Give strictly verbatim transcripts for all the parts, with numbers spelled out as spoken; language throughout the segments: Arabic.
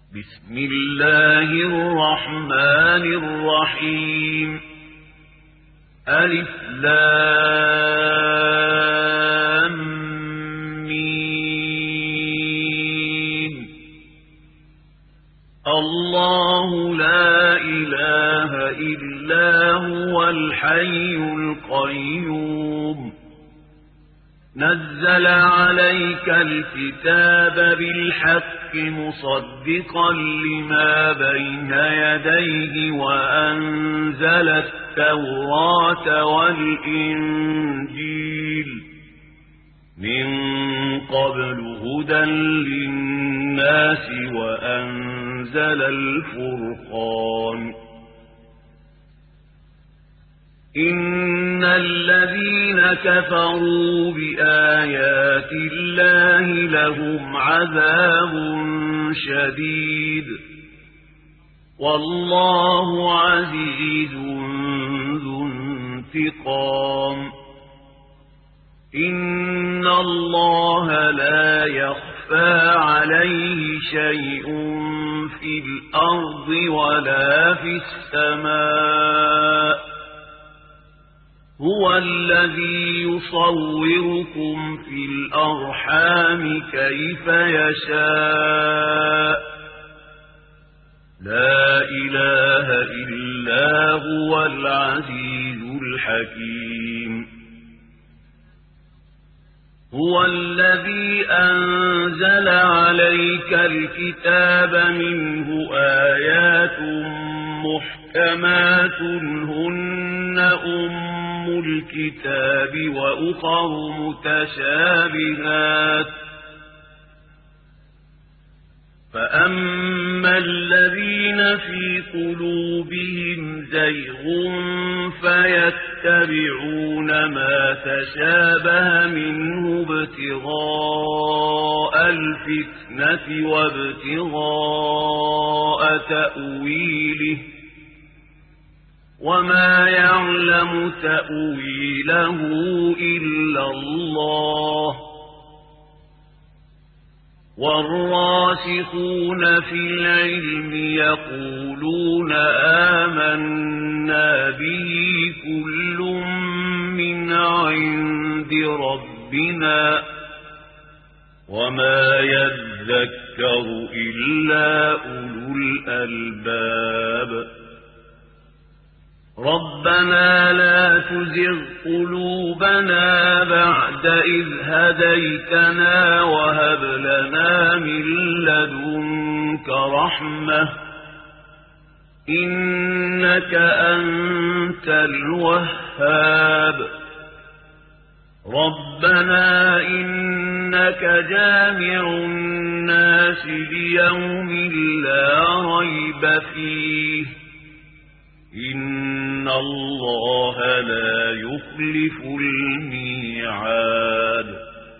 بسم الله الرحمن الرحيم ألف لام ميم الله لا إله إلا هو الحي القيوم نزل عليك الكتاب بالحق مصدقا لما بين يديه وأنزل التوراة والإنجيل من قبل هدى للناس وأنزل الفرقان إن الذين كفروا بآيات الله لهم عذاب شديد والله عزيز ذو انتقام إن الله لا يخفى عليه شيء في الأرض ولا في السماء هو الذي يصوركم في الأرحام كيف يشاء لا إله إلا هو العزيز الحكيم هو الذي أنزل عليك الكتاب منه آيات محكمات هن أم الكتاب وأخر متشابهات فأما الذين في قلوبهم زيغ فيتبعون ما تشابه منه ابتغاء الفتنة وابتغاء تأويله وما يعلم تأويله إلا الله والراسخون في العلم يقولون آمنا به كل من عند ربنا وما يذكر إلا أولو الألباب ربنا لا تزغ قلوبنا بعد إذ هديتنا وهب لنا من لدنك رحمة إنك أنت الوهاب ربنا إنك جامع الناس ليوم لا ريب فيه إن الله لا يخلف الميعاد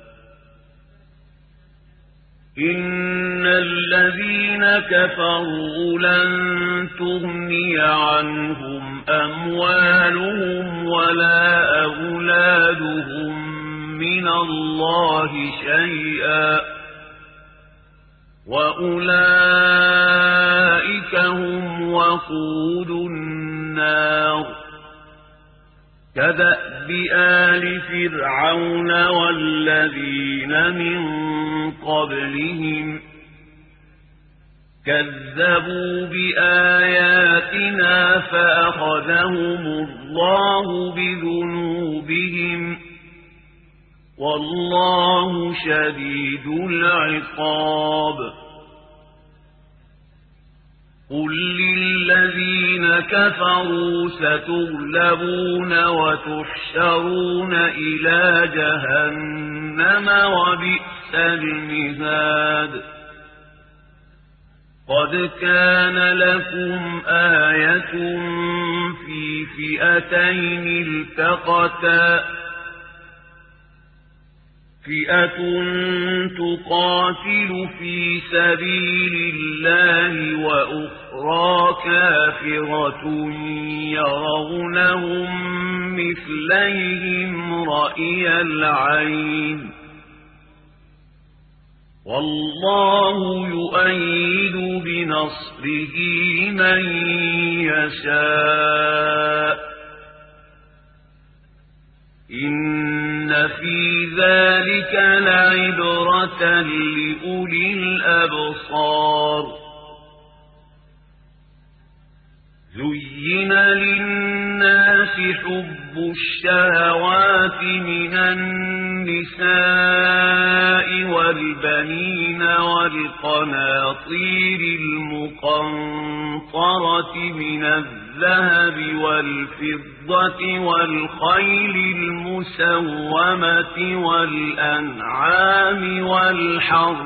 إن الذين كفروا لن تغني عنهم أموالهم ولا أولادهم من الله شيئا وأولئك هم وقود النار كدأب آل فرعون والذين من قبلهم كذبوا بآياتنا فأخذهم الله بذنوبهم والله شديد العقاب قل للذين كفروا ستغلبون وتحشرون إلى جهنم وبئس المهاد قد كان لكم آية في فئتين التقتا فئة تقاتل في سبيل الله وأخرى كافرة يرونهم مثليهم رأي العين والله يؤيد بنصره بنصره من يشاء إن في ذلك لعبرة لأولي الأبصار زين للناس حب الشهوات من النساء والبنين والقناطير المقنطرة من الذهب والفضة والخيل المسومة والأنعام والحرث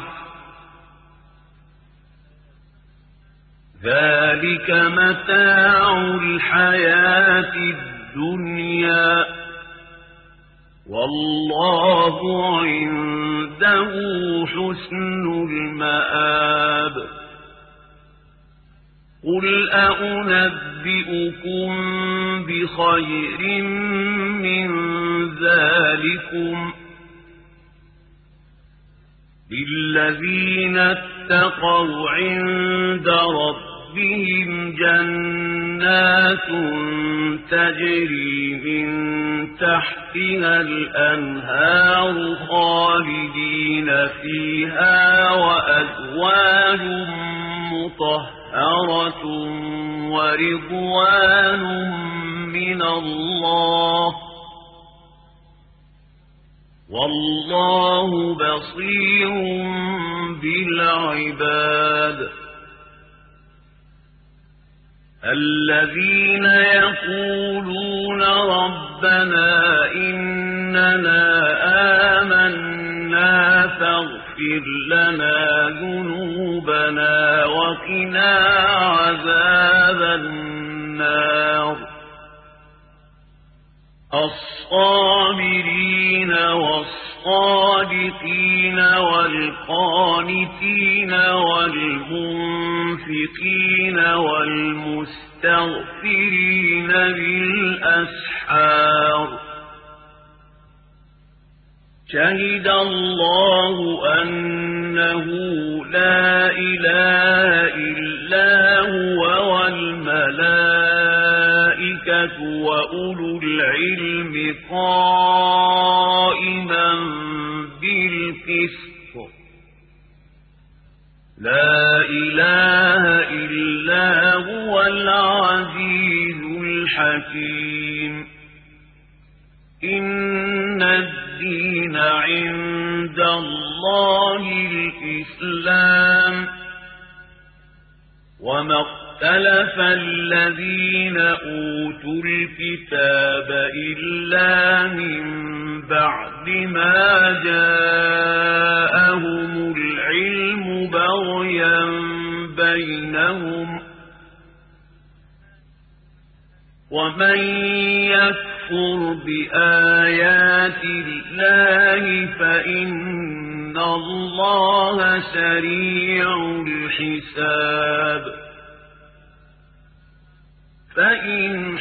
ذلك متاع الحياة الدنيا والله عنده حسن المآب قل أنبئكم بخير من ذلكم للذين اتقوا عند ربهم جنات تجري من تحتها الأنهار خالدين فيها وأزواج مطهرة ورضوان من الله والله بصير بالعباد الذين يقولون ربنا إننا آمنا فاغفر لنا ذنوبنا وقنا عذاب النار الصابرين والصادقين والقانتين والمنفقين والمستغفرين بالأسحار شهد الله أنه لا إله إلا هو والملائكة وأولو العلم قائما بالقسط لا إله إلا هو العزيز الحكيم إن الدين عند الله الإسلام وما اختلف الذين أوتوا الكتاب إلا من بعد ما جاءهم العلم بغيا بينهم ومن يكفر بآيات الله فإن الله سريع الحساب فإن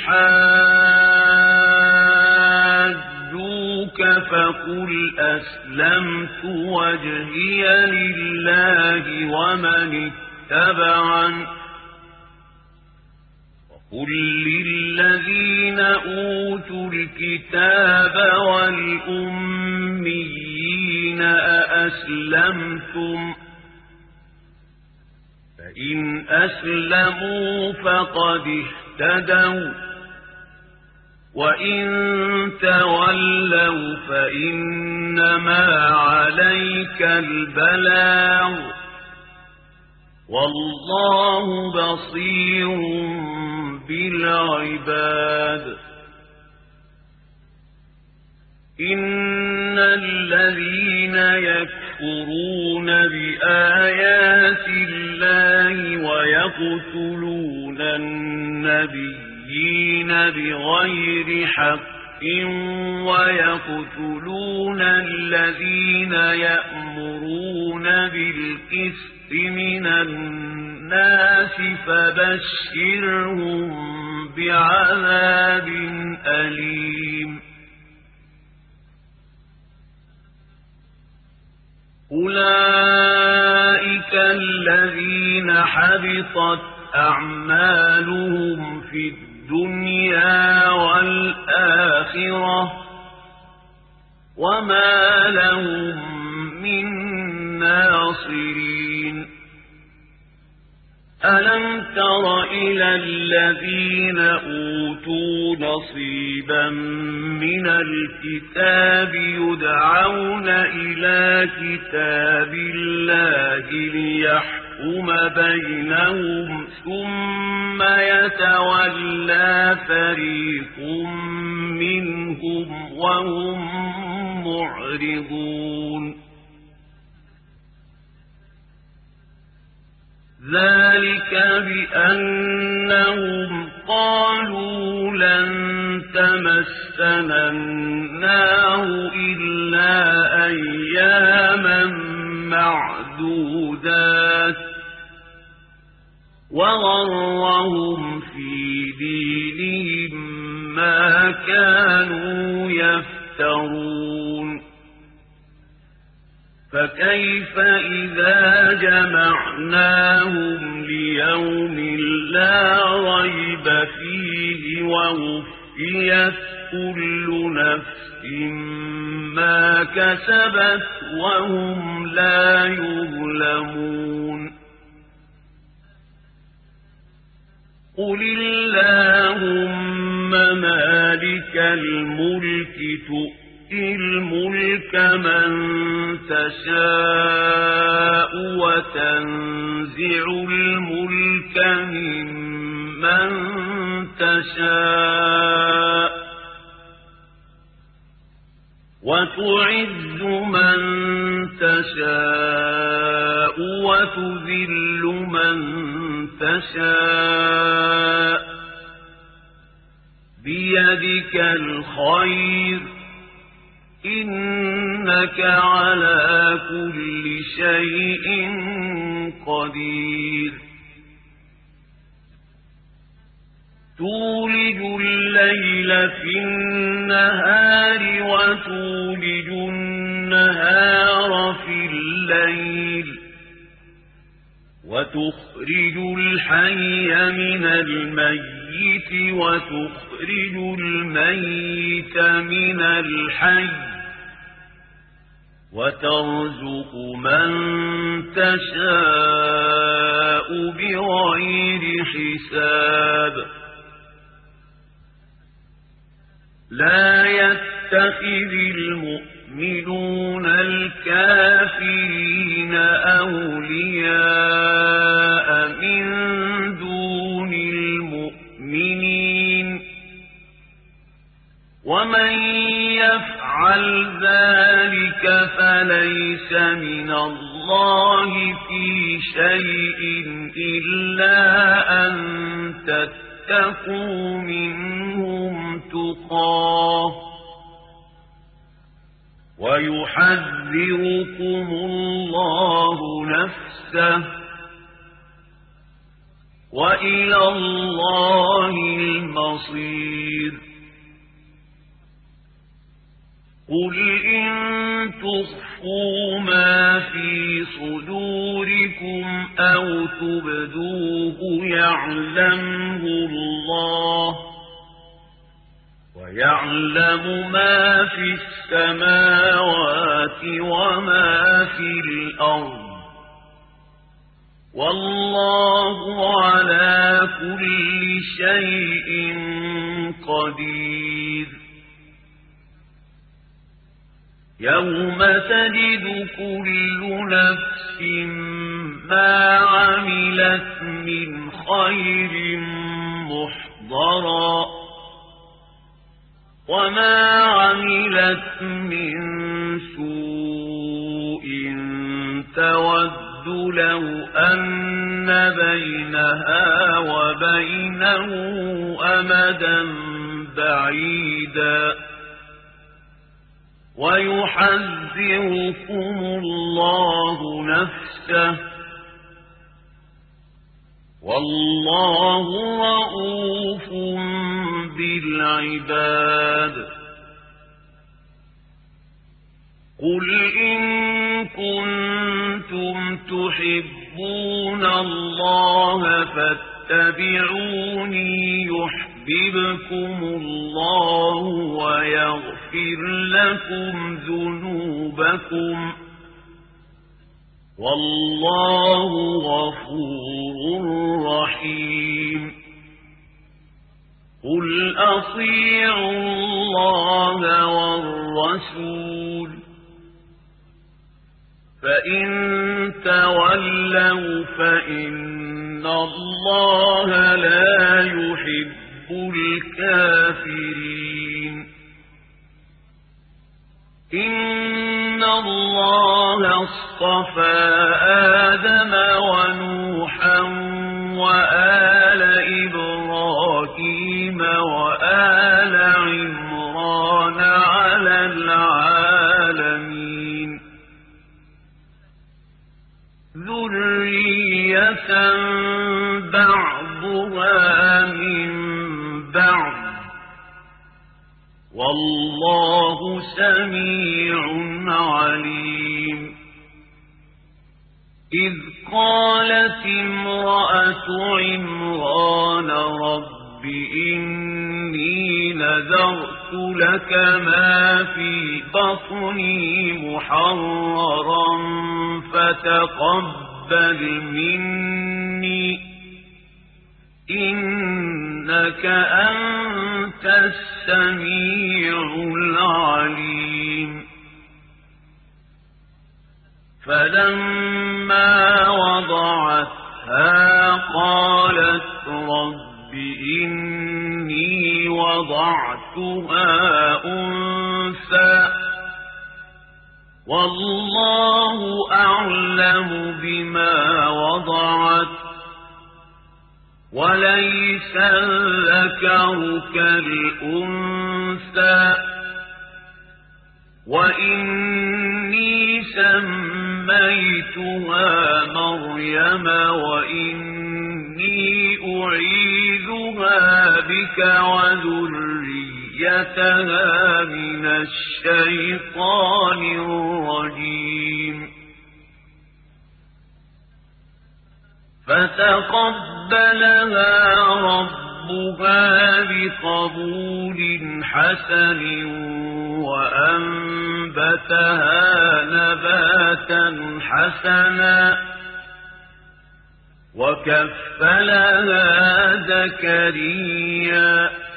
حاجوك فقل أسلمت وجهي لله ومن اتبعني قل للذين أوتوا الكتاب والأميين أأسلمتم فإن أسلموا فقد اهتدوا وإن تولوا فإنما عليك البلاغ والله بصير بالعباد إن الذين يكفرون بآيات الله ويقتلون النبيين بغير حق ويقتلون الذين يأمرون بالقسط من الناس فبشرهم بعذاب أليم أولئك الذين حبطت أعمالهم في الدنيا والآخرة وما لهم من ناصرين ألم تر إلى الذين أوتوا نصيبا من الكتاب يدعون إلى كتاب الله ليحكم بينهم ثم يتولى فريق منهم وهم معرضون ذلك بأنهم قالوا لن تمسنا النار إلا أياما معدودات وغرهم في دينهم ما كانوا يفترون فكيف إذا جمعناهم ليوم لا ريب فيه ووفيت كل نفس ما كسبت وهم لا يظلمون قل اللهم مالك الملك تؤتي الملك من تشاء وتنزع الملك ممن تشاء وتعز من تشاء وتذل من تشاء بيدك الخير إنك على كل شيء قدير تولج الليل في النهار وتولج النهار في الليل وتخرج الحي من الميت وتخرج الميت من الحي وترزق من تشاء بغير حساب لا يتخذ المؤمنون الكافرين أولياء من دون المؤمنين ومن يفعل ذلك فليس من الله في شيء إلا أن تتقوا منهم تقاه ويحذركم الله نفسه وإلى الله المصير قل إن تخفوا ما في صدوركم أو تبدوه يعلمه الله ويعلم ما في السماوات وما في الأرض والله على كل شيء قدير يوم تجد كل نفس ما عملت من خير محضرا وما عملت من سوء تود لو أن بينها وبينه أمدا بعيدا ويحذركم الله نفسه والله رؤوف بالعباد قل إن كنتم تحبون تحبون الله فاتبعوني يحببكم الله ويغفر لكم ذنوبكم والله غفور رحيم قل أطيعوا الله والرسول فإن تولوا فإن الله لا يحب الكافرين إن الله اصطفى آدم ونوحا وآل إبراهيم وآل عمران على العالمين ذرية بعضها من بعض والله سميع عليم إذ قالت امرأة عمران رب إني نذرت لك ما في بطني محررا فتقبل مني إنك أنت السميع العليم فلما وضعتها قالت رب إني وضعتها أنثى والله أعلم بما وضعت وليس الذكر كالأنثى وإني سميتها مريم وإني أعيذها بك وذريتها من الشيطان الرجيم فتقبلها ربها بقبول حسن وأنبتها نباتا حسنا وكفلها زكريا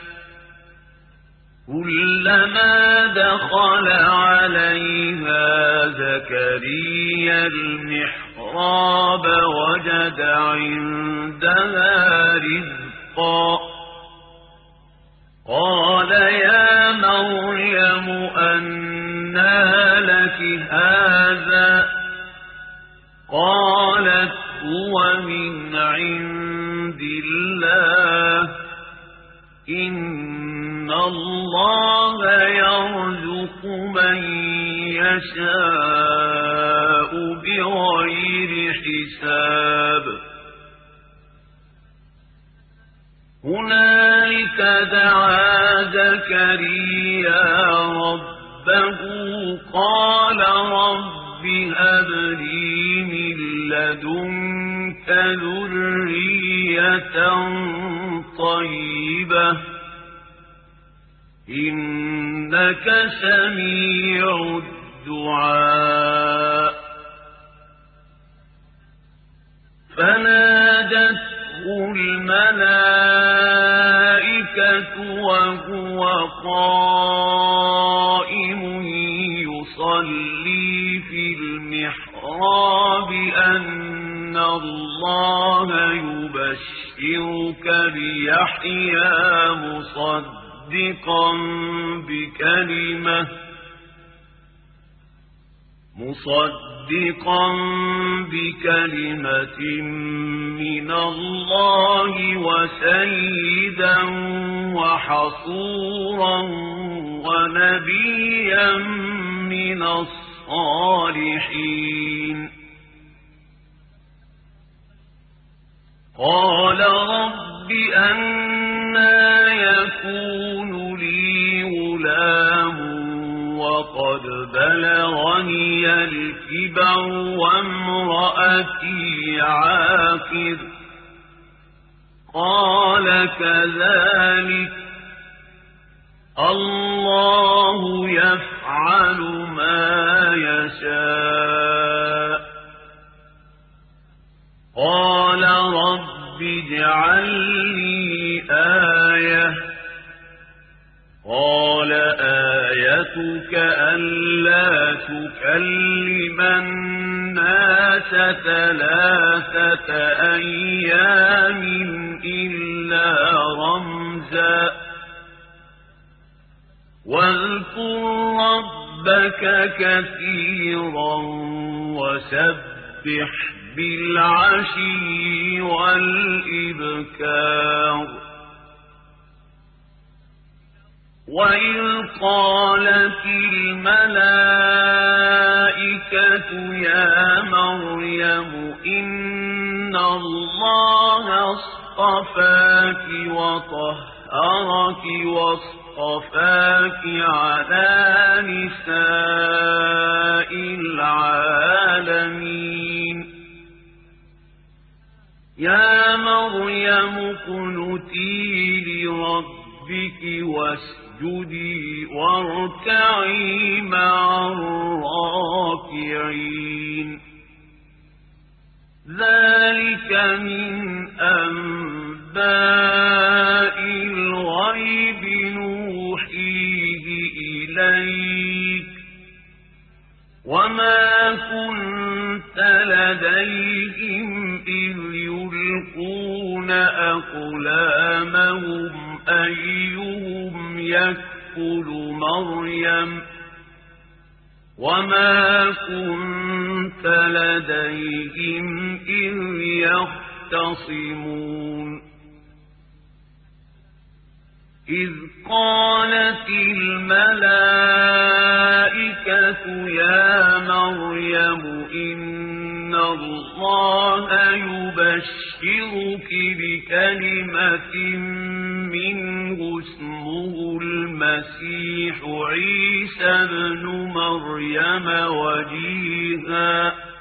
كلما دخل عليها زكريا المحراب وجد عندها رزقا قال يا مريم أنى لك هذا قالت هو من عند الله إن الله يرزق من يشاء بغير حساب هنالك دعا زكريا ربه قال رب هب لي من لدنك ذرية طيبة إنك سميع الدعاء فنادته الملائكة وهو قائم يصلي في المحراب أن الله يبشرك بيحيى مصدقا بكلمة مصدقا بكلمة من الله وسيدا وحصورا ونبيا من الصالحين قال رب أنى يكون لي غلام وقد بلغني الكبر وامرأتي عاقر قال كذلك الله يفعل ما يشاء قال رب اجعل لي آية قال آيتك ألا تكلم الناس ثلاثة أيام إلا رمزا واذكر ربك كثيرا وسبح بالعشي والإبكار وإذ قالت الملائكة يا مريم إن الله اصطفاك وطهرك واصطفاك على نساء العالمين يا مريم اقنتي لربك واسجدي واركعي مع الراكعين ذلك من أنباء الغيب نوحيه إليك وما كنت لديهم إذ يلقون أقلامهم أيهم يكفل مريم وما كنت لديهم إذ يختصمون إذ قالت الملائكة يا مريم إن الله يبشرك بكلمة منه اسمه المسيح عيسى ابن مريم وجيها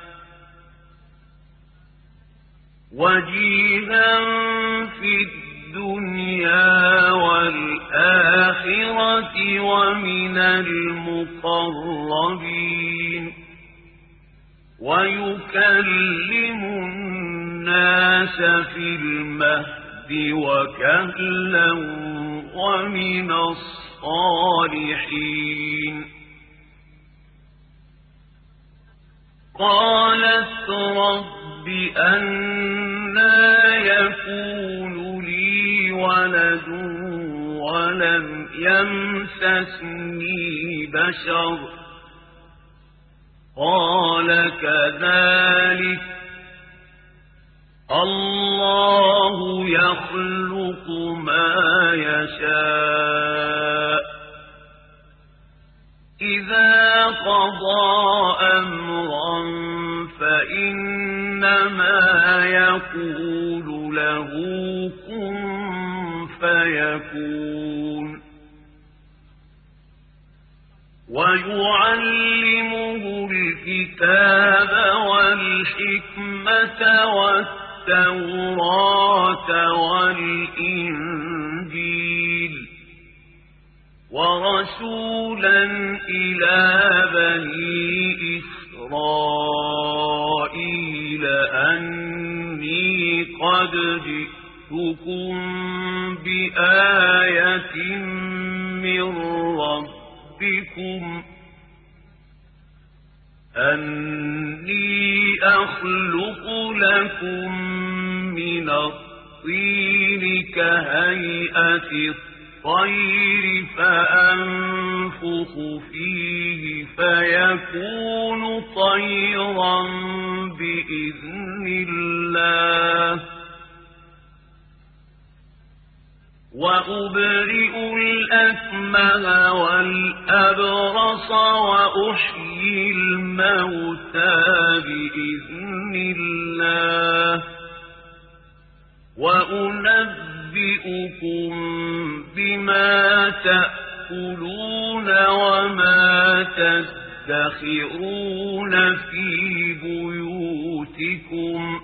وجيها في الدنيا والآخرة ومن المقربين ويكلم الناس في المهد وكهلا ومن الصالحين قالت رب أنى يكون لي ولد ولم يمسسني بشر قال كذلك الله يخلق ما يشاء إذا قضى أمرا فإنما يقول له كن فيكون ويعلمه الكتاب والحكمة والتوراة والإنجيل ورسولا إلى بني إسرائيل أني قد جئتكم بآية من ربكم أني أخلق لكم من الطين كهيئة الطير فأنفخ فيه فيكون طيرا بإذن الله وأبرئ الأكمه والأبرص وأحيي الموتى بإذن الله وأنبئكم بما تأكلون وما تدخرون في بيوتكم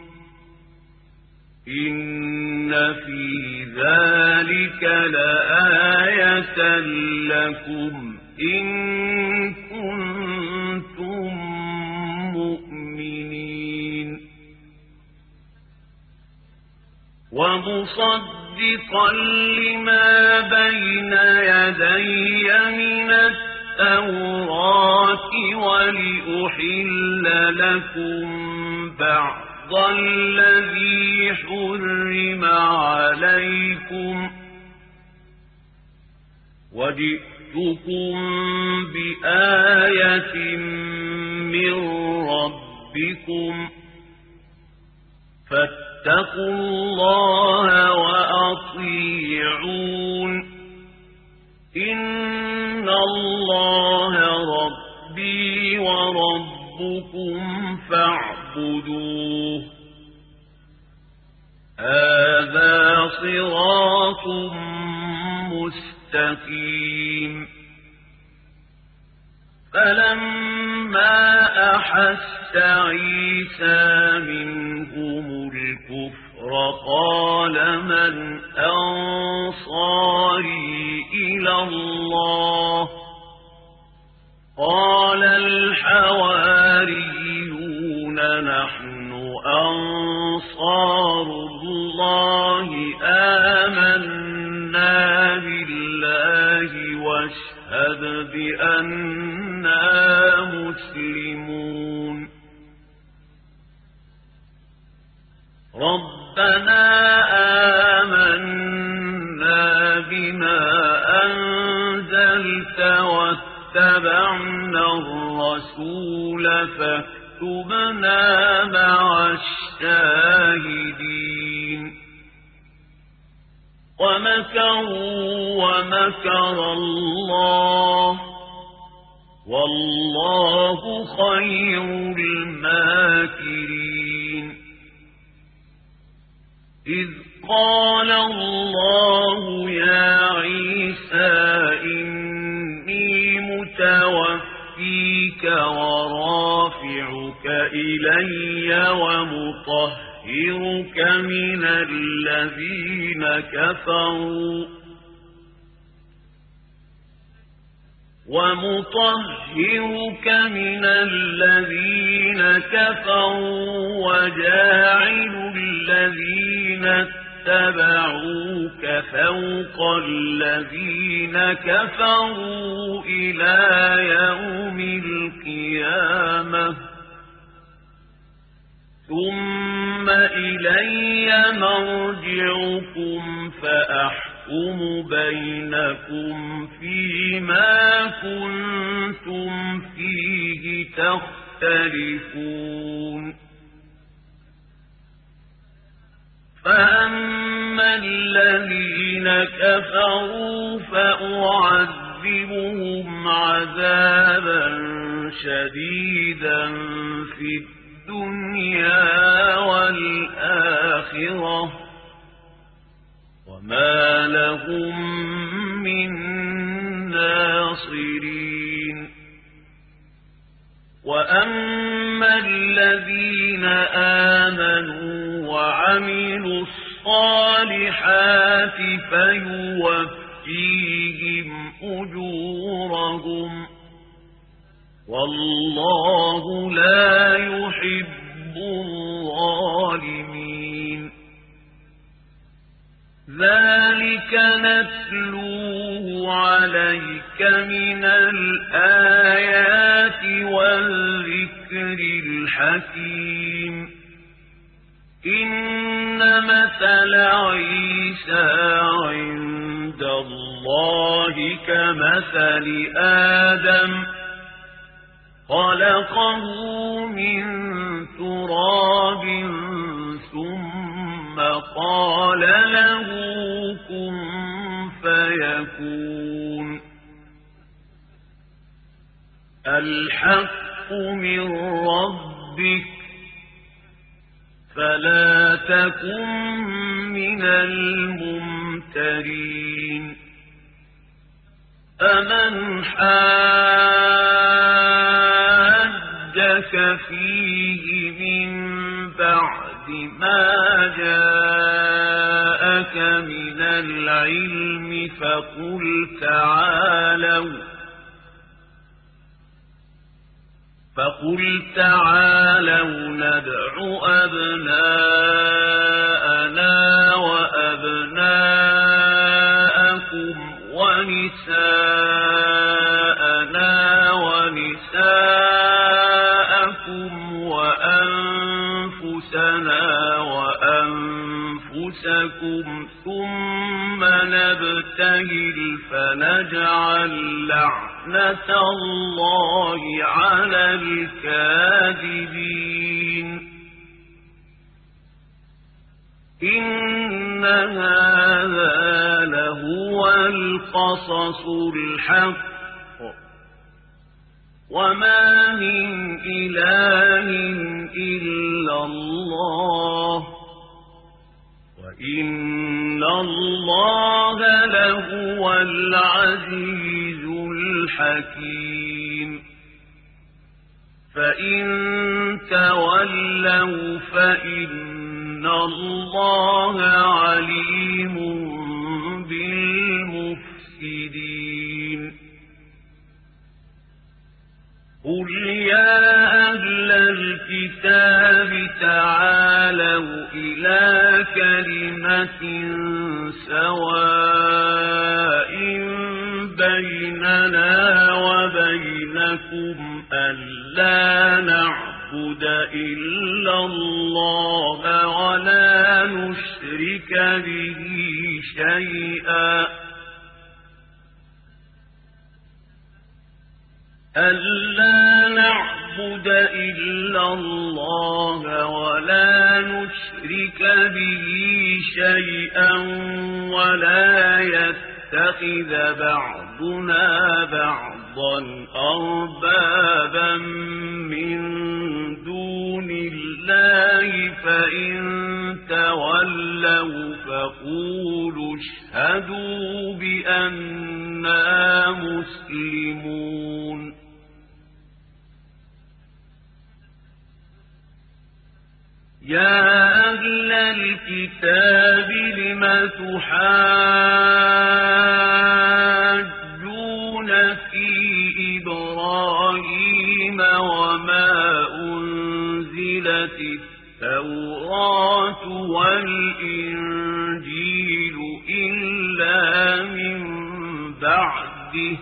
إن في ذلك لآية لكم إن كنتم مؤمنين ومصدقا لما بين يدي من التوراة ولأحل لكم بعض الذي حرم عليكم وجئتكم بآية من ربكم فاتقوا الله وأطيعون إن الله ربي وربكم فاعبدوه هذا صراط مستقيم فلما أحس عيسى منهم الكفر قال من أنصاري إلى الله قال الحواريون نحن أنصار الله آمنا بالله واشهد بأننا مسلمون ربنا آمنا بما أنزلت واتبعنا الرسول فاكتبنا مع الشاهدين ومكروا ومكر الله والله خير الماكرين إذ قال الله يا عيسى إني متوفيك ورافعك إلي ومطهرك من الذين كفروا ومطهرك من الذين كفروا وجاعل الذين اتبعوك فوق الذين كفروا إلى يوم القيامة ثم إلي مرجعكم فأحكم بينكم فيما كنتم فيه تختلفون فأما الذين كفروا فأعذبهم عذابا شديدا في الدنيا والآخرة وما لهم من ناصرين وأما الذين آمنوا وعملوا الصالحات فيوفيهم أجورهم والله لا يحب الظالمين ذلك نتلوه عليك من الآيات والذكر الحكيم إن مثل عيسى عند الله كمثل آدم خلقه من تراب ثم قال له كن فيكون الحق من ربك فلا تكن من الممترين أمن حاجك لك فيه من بعد ما جاءك من العلم فقل تعالوا فقل تعالوا ندع أبناءنا وأبناءكم ونساءنا ونساءكم وأنفسنا وأنفسكم ثم نبتهل فنجعل لعنة الله على الكاذبين إن هذا لهو القصص الحق وما من إله إلا الله وإن الله لهو العزيز الحكيم فإن تولوا فإن الله عليم بالمفسدين قل يا أهل الكتاب تعالوا إلى كلمة سواء بيننا وبينكم ألا نعبد إلا الله ولا نشرك به شيئا ألا نعبد إلا الله ولا نشرك به شيئا ولا يتخذ بعضنا بعضا أربابا من دون الله فإن تولوا فقولوا اشهدوا بأننا مسلمون يا أهل الكتاب لم تحاجون في إبراهيم وما أنزلت التوراة والإنجيل إلا من بعده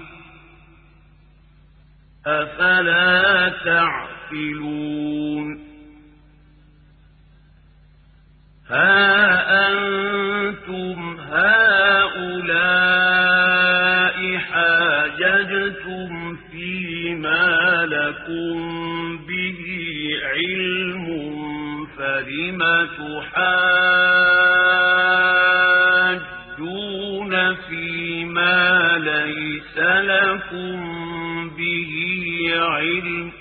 أفلا تعقلون ها أنتم هؤلاء حاججتم فيما لكم به علم فلم تحاجون فيما ليس لكم به علم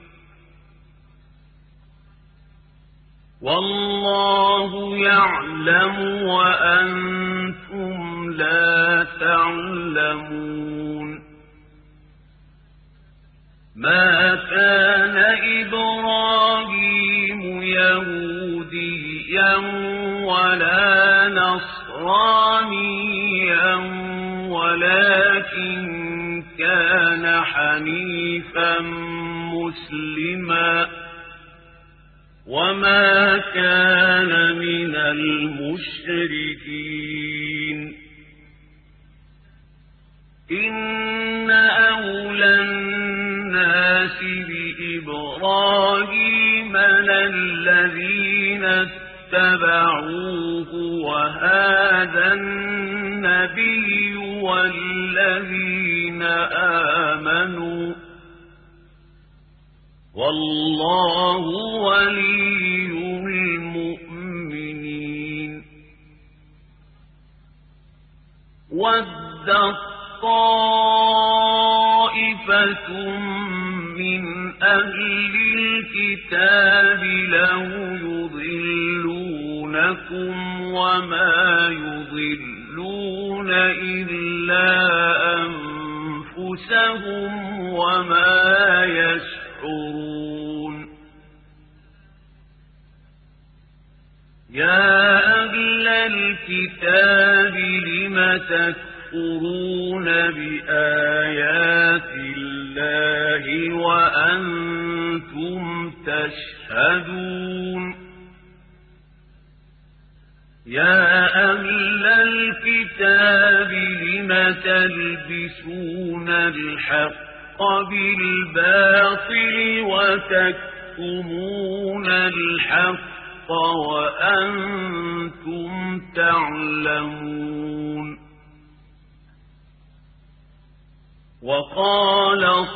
والله يعلم وأنتم لا تعلمون ما كان إبراهيم يهوديا ولا نصرانيا ولكن كان حنيفا مسلما وما كان من المشركين إن أولى الناس بإبراهيم للذين اتبعوه وهذا النبي والذين آمنوا والله ولي المؤمنين ودت طائفة من أهل الكتاب لو يضلونكم وما يضلون إلا أنفسهم وما يشعرون يا أهل الكتاب لم تكفرون بآيات الله وأنتم تشهدون يا أهل الكتاب لم تلبسون الحق بالباطل وتكتمون الحق وأنتم تعلمون وقالت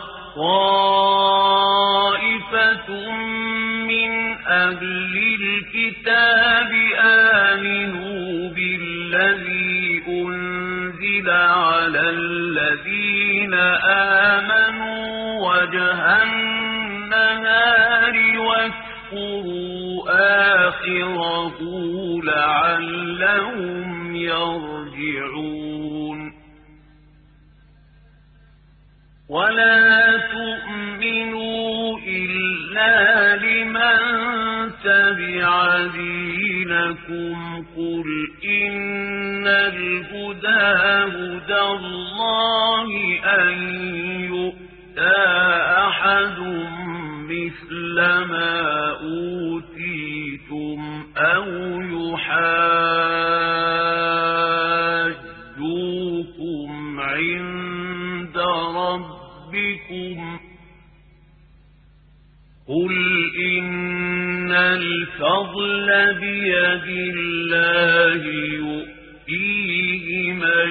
طائفة من أهل الكتاب آمنوا بالذي أنزل على الذين آمنوا وجه النهار واكفروا آخره لعلهم يرجعون ولا تؤمنوا إلا لمن تبع دينكم قل إن الهدى هدى الله أن يؤتى أحد مثل ما أوتيتم أو يحاجوكم عند ربكم قل إن الفضل بيد الله يؤتيه من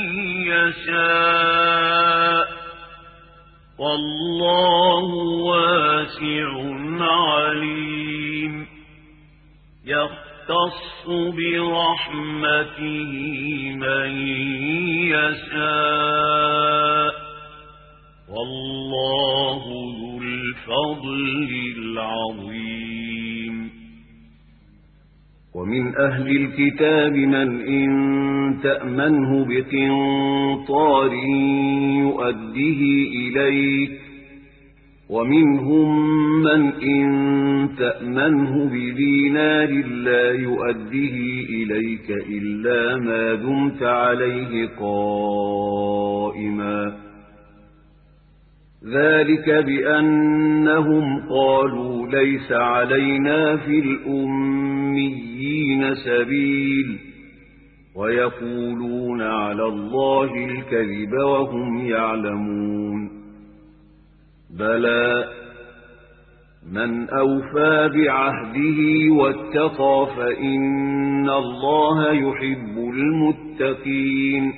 يشاء والله واسع عليم يختص برحمته من يشاء والله ذو الفضل العظيم ومن أهل الكتاب من إن تأمنه بقنطار يؤديه إليك ومنهم من إن تأمنه بدينار لا يؤديه إليك إلا ما دمت عليه قائما ذلك بأنهم قالوا ليس علينا في الأميين سبيل ويقولون على الله الكذب وهم يعلمون بلى من أوفى بعهده واتقى فإن الله يحب المتقين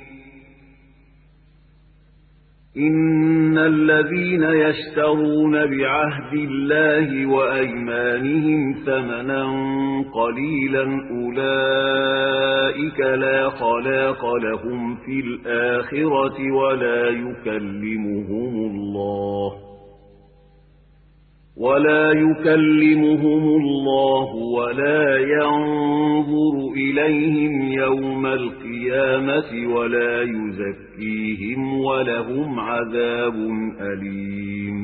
إن الذين يشترون بعهد الله وأيمانهم ثمنا قليلا أولئك لا خلاق لهم في الآخرة ولا يكلمهم الله ولا يكلمهم الله ولا ينظر إليهم يوم القيامة ولا يزكيهم ولهم عذاب أليم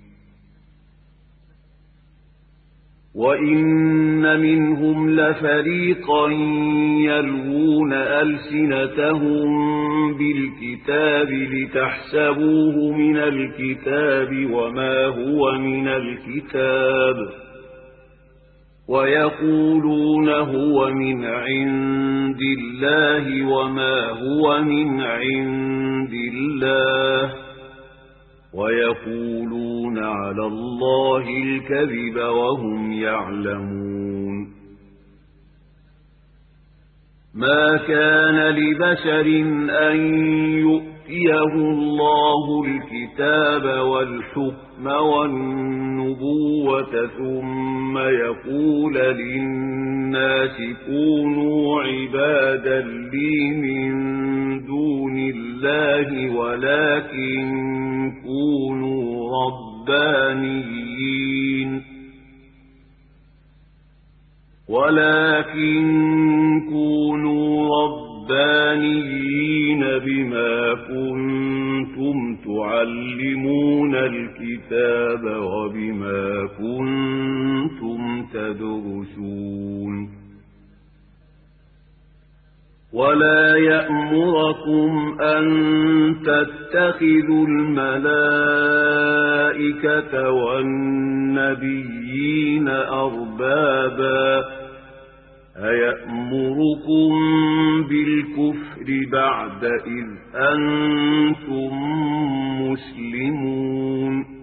وإن منهم لفريقا يلوون ألسنتهم بالكتاب لتحسبوه من الكتاب وما هو من الكتاب ويقولون هو من عند الله وما هو من عند الله ويقولون على الله الكذب وهم يعلمون ما كان لبشر أن يؤتيه الله الكتاب والحكم والنبوة ثم يقول للناس كونوا عبادا لي من دون الله ولكن كونوا ربانيين ولكن كونوا ربانيين بما كنتم تعلمون الكتاب وبما كنتم تدرسون ولا يأمركم أن تتخذوا الملائكة والنبيين أربابا أيأمركم بالكفر بعد إذ أنتم مسلمون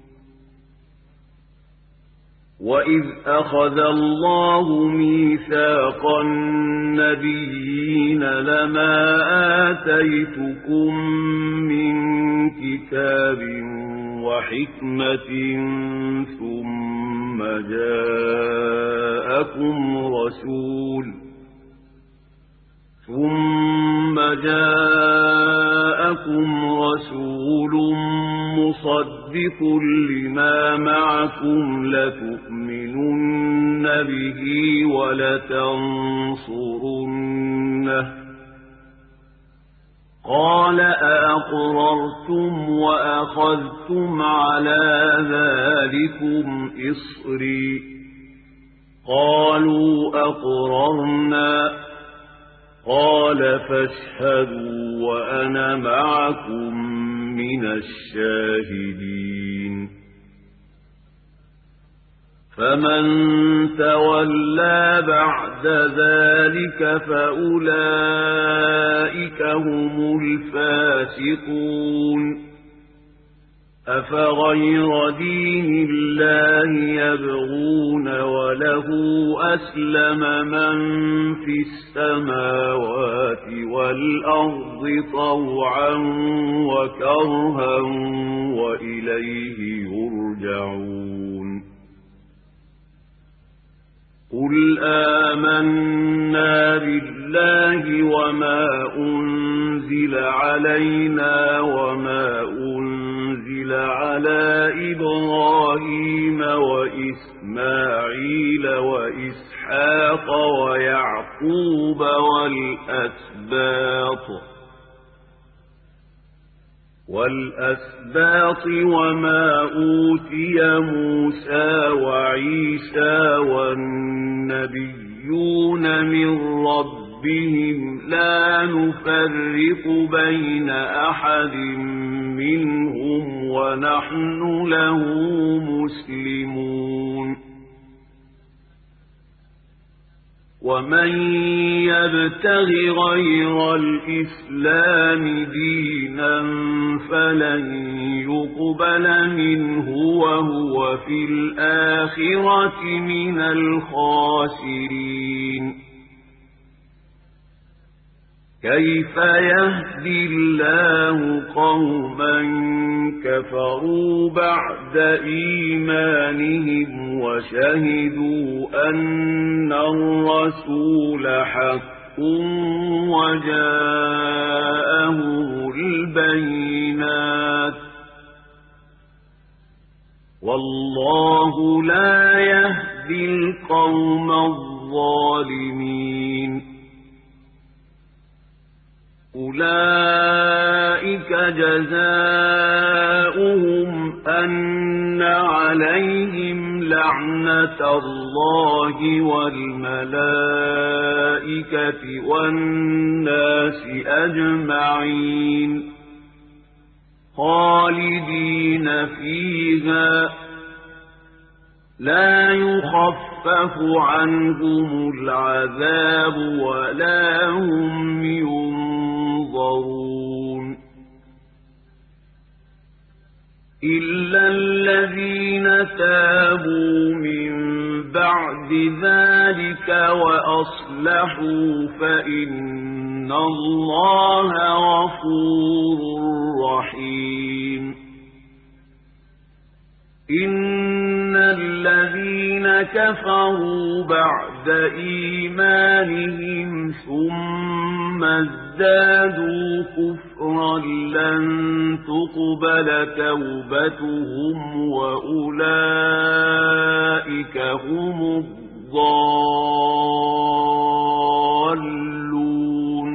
وإذ أخذ الله ميثاق النبيين لما آتيتكم من كتاب وحكمة ثم جاءكم رسول ثم جاءكم رسول مصدق لما معكم لتؤمنن به ولتنصرنه قال أأقررتم وأخذتم على ذلكم إصري قالوا أقررنا قال فاشهدوا وأنا معكم من الشاهدين فمن تولى بعد ذلك فأولئك هم الفاسقون أفغير دين الله يبغون وله أسلم من في السماوات والأرض طوعا وكرها وإليه يرجعون قل آمنا بالله وما أنزل علينا وما أنزل على إبراهيم وإسماعيل وإسحاق ويعقوب والأسباط والأسباط وما أوتي موسى وعيسى والنبيون من ربهم لا نفرق بين أحد منهم ونحن له مسلمون ومن يبتغ غير الإسلام دينا فلن يقبل منه وهو في الآخرة من الخاسرين كيف يهدي الله قوما كفروا بعد إيمانهم وشهدوا أن الرسول حق وجاءهم البينات والله لا يهدي القوم الظالمين أولئك جزاؤهم أن عليهم لعنة الله والملائكة والناس أجمعين خالدين فيها لا يخفف عنهم العذاب ولا هم ينظرون إلا الذين تابوا من بعد ذلك وأصلحوا فإن الله غفور رحيم إن الذين كفروا بعد إيمانهم ثم ازدادوا كفرا لن تقبل توبتهم وأولئك هم الضالون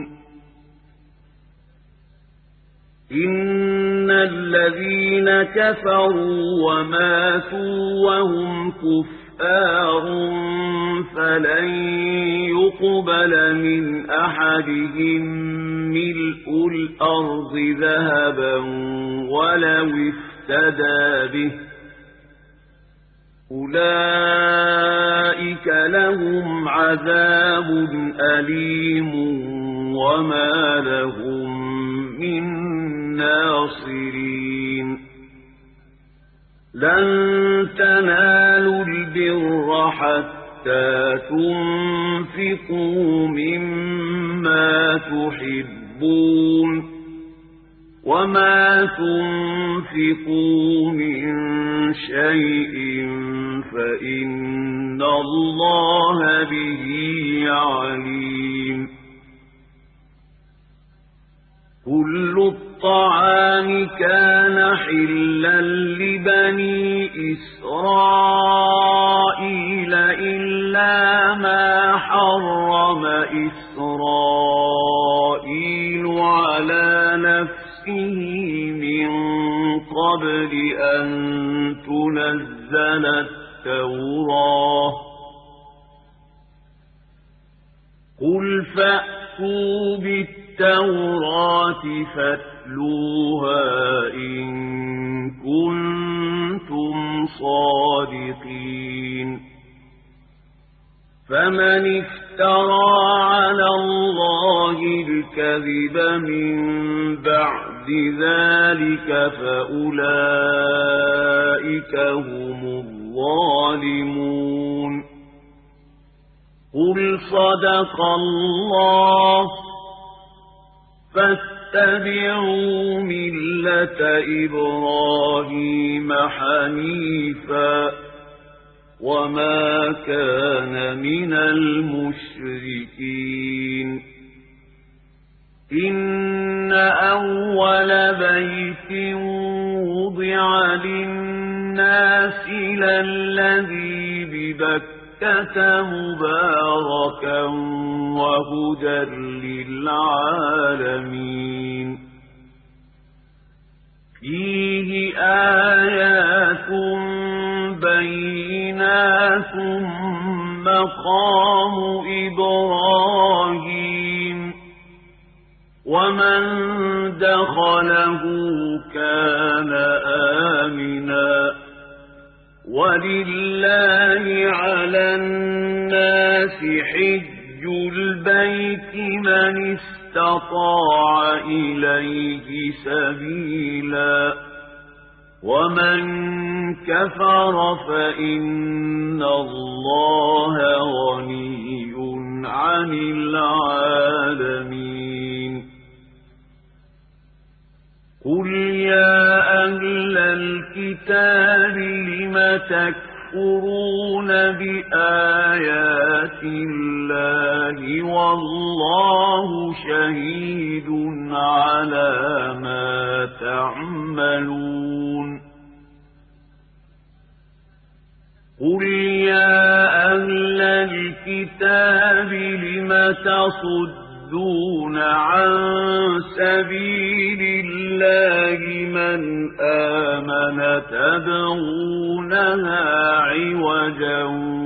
إن الذين كفروا وماتوا وهم كفار كفار فلن يقبل من أحدهم ملء الأرض ذهبا ولو افتدى به أولئك لهم عذاب أليم وما لهم من ناصرين لن تنالوا البر حتى تنفقوا مما تحبون وما تنفقوا من شيء فإن الله به عليم كل الطعام كان حلا لبني إسرائيل إلا ما حرم إسرائيل على نفسه من قبل أن تنزل التوراة قل فأتوا بالتوراة فاتلوها إن كنتم صادقين فمن افترى على الله الكذب من بعد ذلك فأولئك هم الظالمون قل صدق الله فاتبعوا ملة إبراهيم حنيفا وما كان من المشركين إن أول بيت وضع للناس للذي ببكة مباركا وهدى للعالمين فيه آيات بينات مقام إبراهيم ومن دخله كان آمنا ولله على الناس حج البيت من استطاع إليه سبيلا ومن كفر فإن الله غني عن العالمين قل يا أهل الكتاب لم تكفرون بآيات الله والله شهيد على ما تعملون قل يا أهل الكتاب لم تصدون عن سبيل الله من آمن تبغونها عوجا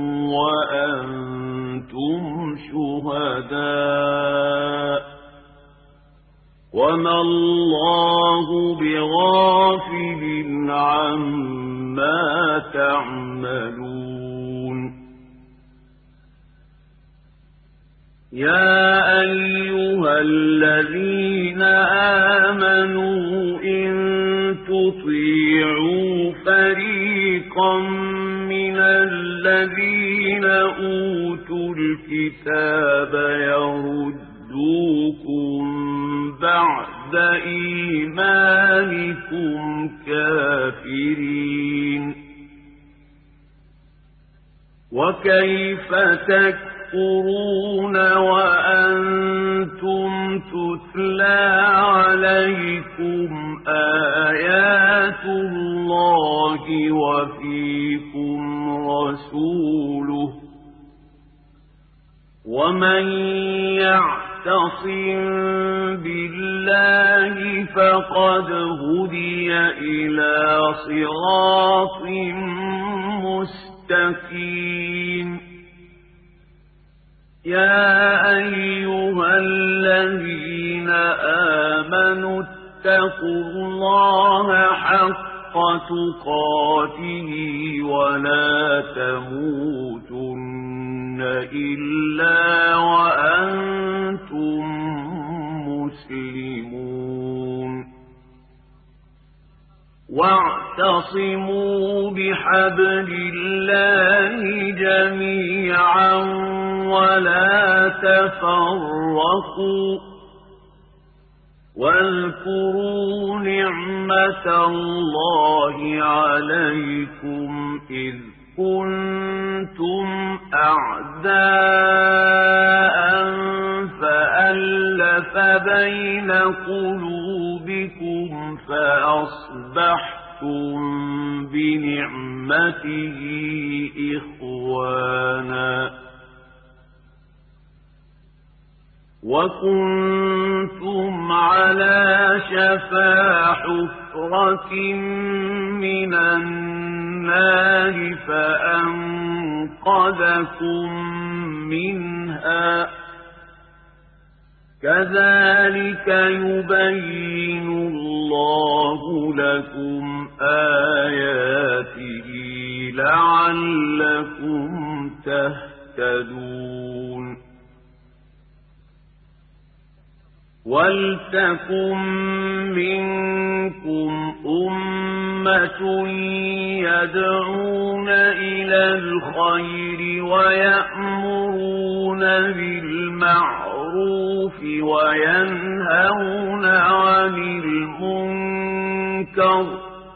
وأنتم شهداء وما الله بغافل عما تعملون يا أيها الذين آمنوا إن تطيعوا فريقا من الذين أوتوا الكتاب يردوكم بعد إيمانكم كافرين وكيف تكفرون وأنتم تتلى عليكم آيات الله وفيكم رسوله ومن يعتصم بالله فقد هدي إلى صراط مستقيم للمتقين يا أيها الذين آمنوا اتقوا الله حق تقاته ولا تموتن إلا وأنتم مسلمون واعتصموا بحبل الله جميعا ولا تفرقوا واذكروا نعمة الله عليكم إذ كنتم أعداء فألف بين قلوبكم فأصبحتم بنعمته إخوانا وكنتم على شفا حفرة من النار فأنقذكم منها كذلك يبين الله لكم آياته لعلكم تهتدون ولتكن منكم أمة يدعون إلى الخير ويأمرون بالمعروف وينهون عن المنكر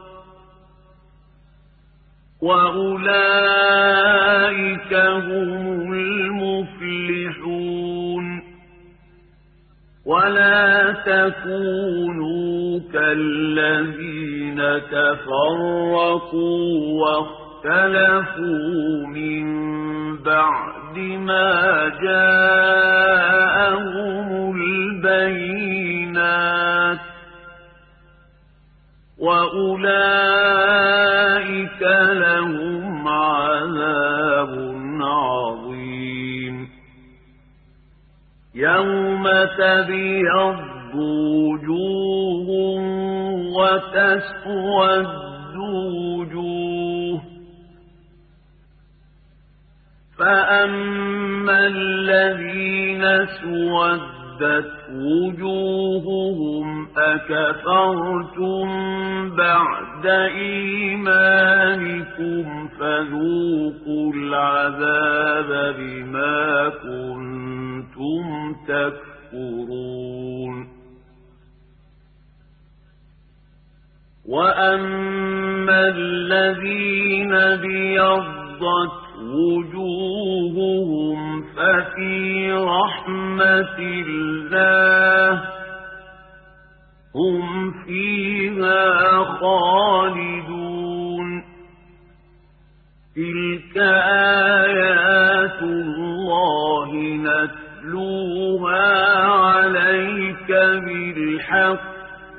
وأولئك هم المفلحون ولا تكونوا كالذين تفرقوا واختلفوا من بعد ما جاءهم البينات وأولئك لهم عذاب عظيم يوم تبيض وجوه وتسود وجوه فأما الذين اسودت وجوههم أكفرتم بعد إيمانكم فذوقوا العذاب بما كنتم تكفرون وأما الذين ابيضت وجوههم ففي رحمة الله هم فيها خالدون تلك آيات الله نتلوها عليك بالحق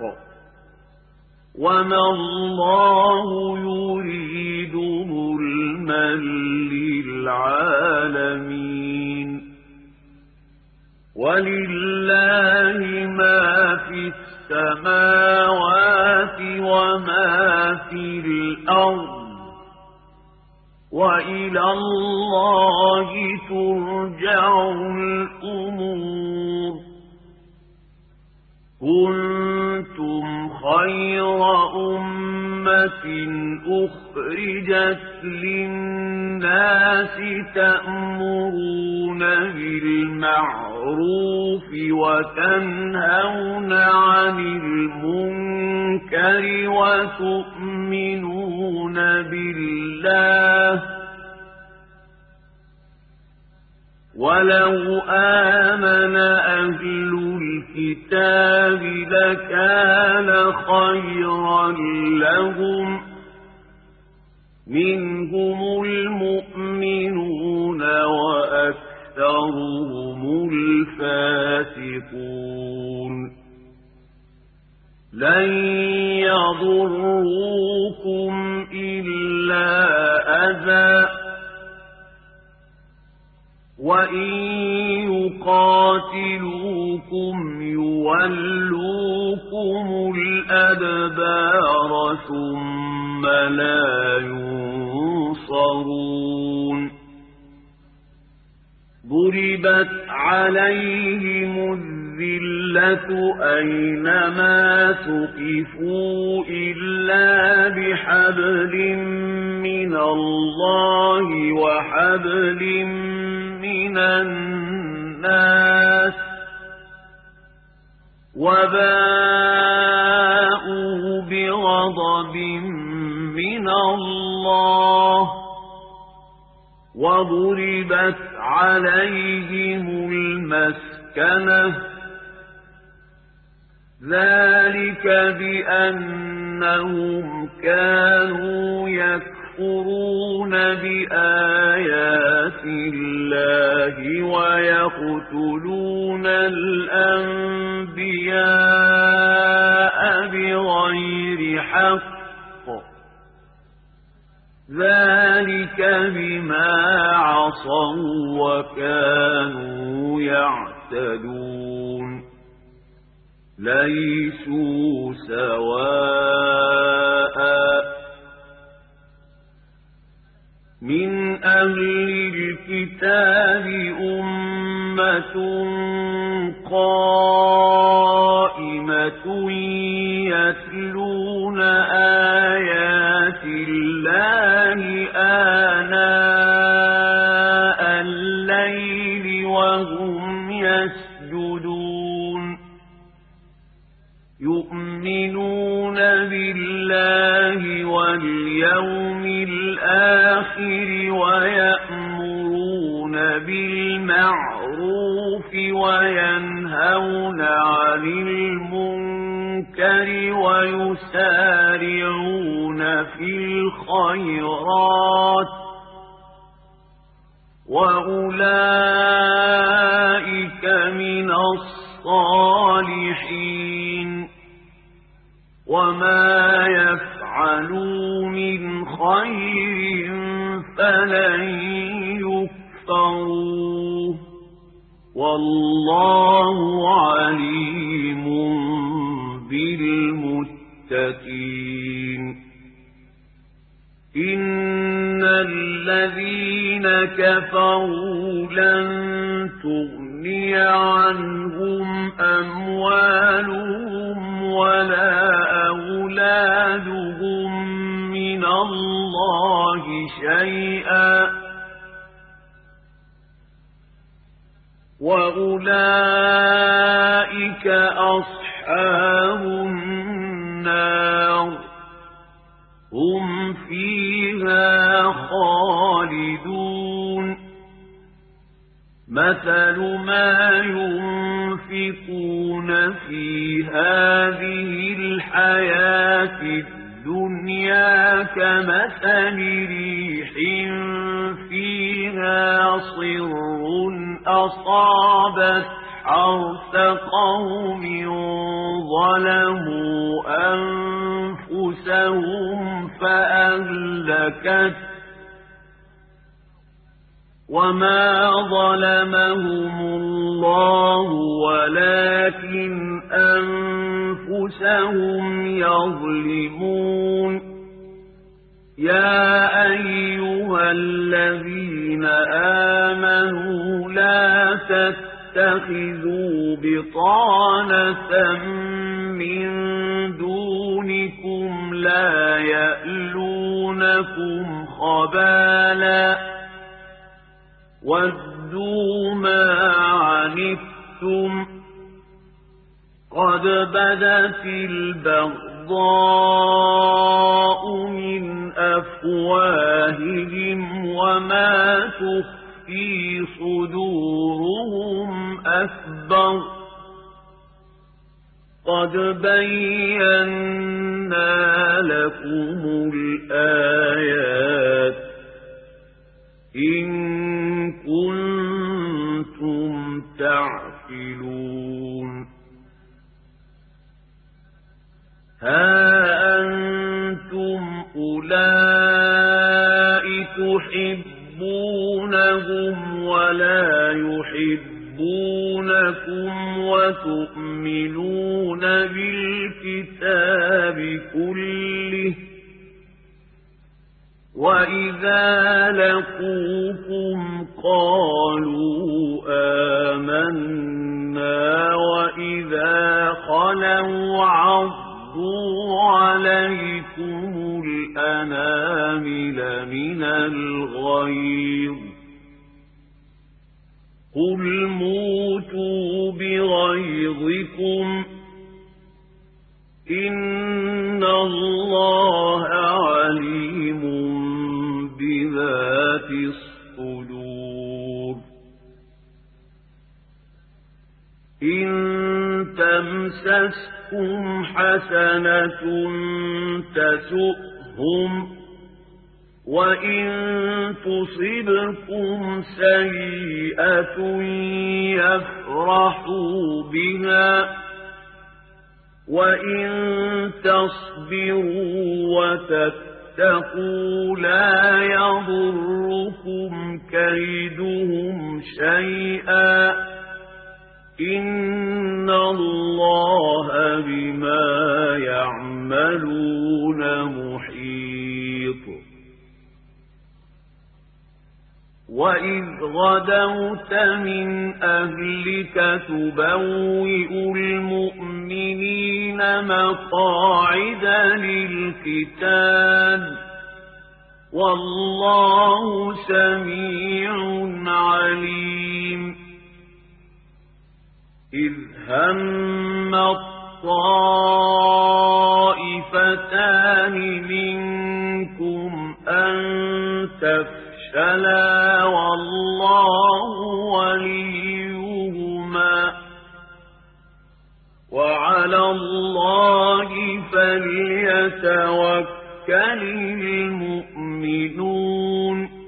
وما الله يريد ظلما للعالمين ولله ما في السماوات وما في الأرض وإلى الله ترجع الأمور كنتم خير أمة أخرجت للناس تأمرون بالمعروف وتنهون عن المنكر وتؤمنون بالله ولو آمن أهل الكتاب لكان خيرا لهم منهم المؤمنون وأكثرهم الفاسقون لن يضروكم إلا أذى وَإِن يُقَاتِلُوكُمْ يُوَلُّوكُمُ الْأَدْبَارَ ثُمَّ لَا يُنصَرُونَ ضُرِبَتْ عَلَيْهِمُ الذِّلَّةُ أَيْنَمَا ثُقِفُوا إِلَّا بِحَبْلٍ مِّنَ اللَّهِ وَحَبْلٍ مِّنَ النَّاسِ وَبَاءُوا بِغَضَبٍ مِّنَ اللَّهِ وَضُرِبَتْ عَلَيْهِمُ الْمَسْكَنَةُ ذَلِكَ بِأَنَّهُمْ كَانُوا يَكْفُرُونَ بِآيَاتِ اللَّهِ وَيَقْتُلُونَ الْأَنبِيَاءَ بِغَيْرِ حَقٍّ ذَلِكَ بِمَا عَصَوا وَكَانُوا يَعْتَدُونَ لَيْسُوا سَوَاءً مِنْ أَهْلِ الْكِتَابِ أُمَّةٌ قَائِمَةٌ يَتْلُونَ آيَاتِ اللَّهِ آنَاءَ اللَّيْلِ وَهُمْ يَسْجُدُونَ يُؤْمِنُونَ بِاللَّهِ وَالْيَوْمِ الْآخِرِ وَيَأْمُرُونَ بِالْمَعْرُوفِ وَيَنْهَوْنَ عَنِ الْمُنكَرِ وَيُسَارِعُونَ فِي الْخَيْرَاتِ وَأُولَئِكَ مِنَ الصَّالِحِينَ وَمَا يَفْعَلُوا مِنْ خَيْرٍ فَلَن يُكْفَرُوهُ وَاللَّهُ عَلِيمٌ بِالْمُتَّقِينَ إِنَّ الَّذِينَ كَفَرُوا لَن تُغْنِيَ عَنْهُمْ أَمْوَالُهُمْ وَلَا أَوْلَادُهُم مِّنَ اللَّهِ شَيْئًا وَأُولَئِكَ أَصْحَابُ النَّارِ هُمْ فِيهَا خَالِدُونَ مَثَلُ مَا يُنفِقُونَ فِي هَٰذِهِ الْحَيَاةِ الدُّنْيَا كَمَثَلِ رِيحٍ فِيهَا صِرٌّ أَصَابَتْ حَرْثَ قَوْمٍ ظَلَمُوا أَنفُسَهُمْ فَأَهْلَكَتْهُ وَمَا ظَلَمَهُمُ اللَّهُ وَلَكِنْ أَنفُسَهُمْ يَظْلِمُونَ يَا أَيُّهَا الَّذِينَ آمَنُوا لَا تَتَّخِذُوا بِطَانَةً مِّن دُونِكُمْ لَا يَأْلُونَكُمْ خَبَالًا وَدُّوا مَا عَنِتُّمْ قَدْ بَدَتِ الْبَغْضَاءُ مِنْ أَفْوَاهِهِمْ وَمَا تُخْفِي صُدُورُهُمْ أَكْبَرُ قَدْ بَيَّنَّا لَكُمُ الْآيَاتِ إِن كُنتُمْ تَعْقِلُونَ هَا أَنتُمْ أُولَاءِ تُحِبُّونَهُمْ وَلَا يحبونكم وتؤمنون بالكتاب كله وإذا لقوكم قالوا آمنا وإذا خلوا عضوا عليكم الأنامل من الغيظ قل موتوا بغيظكم إن الله عليم بذات الصدور إن تمسسكم حسنة تسؤهم وإن تصبكم سيئة يفرحوا بها وإن تصبروا وتتقوا لا يضركم كيدهم شيئا إن الله بما يعملون محيط وإذ غدوت من أهلك تبوئ المؤمنين مقاعد للقتال والله سميع عليم إذ هم الطائفتان منكم أن تفشلا والله وليهما وعلى الله فليتوكل المؤمنون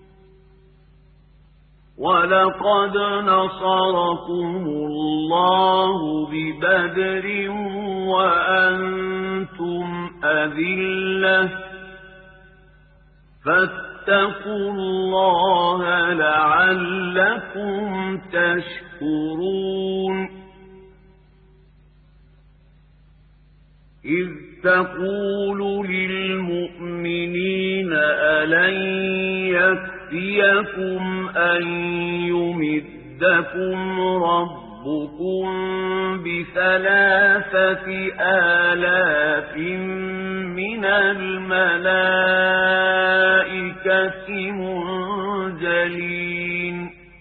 ولقد نصركم الله ببدر وأنتم أذلة فاتقوا الله لعلكم تشكرون إذ تقول للمؤمنين ألن يكفيكم أن يمدكم ربكم بثلاثة آلاف من الملائكة منزلين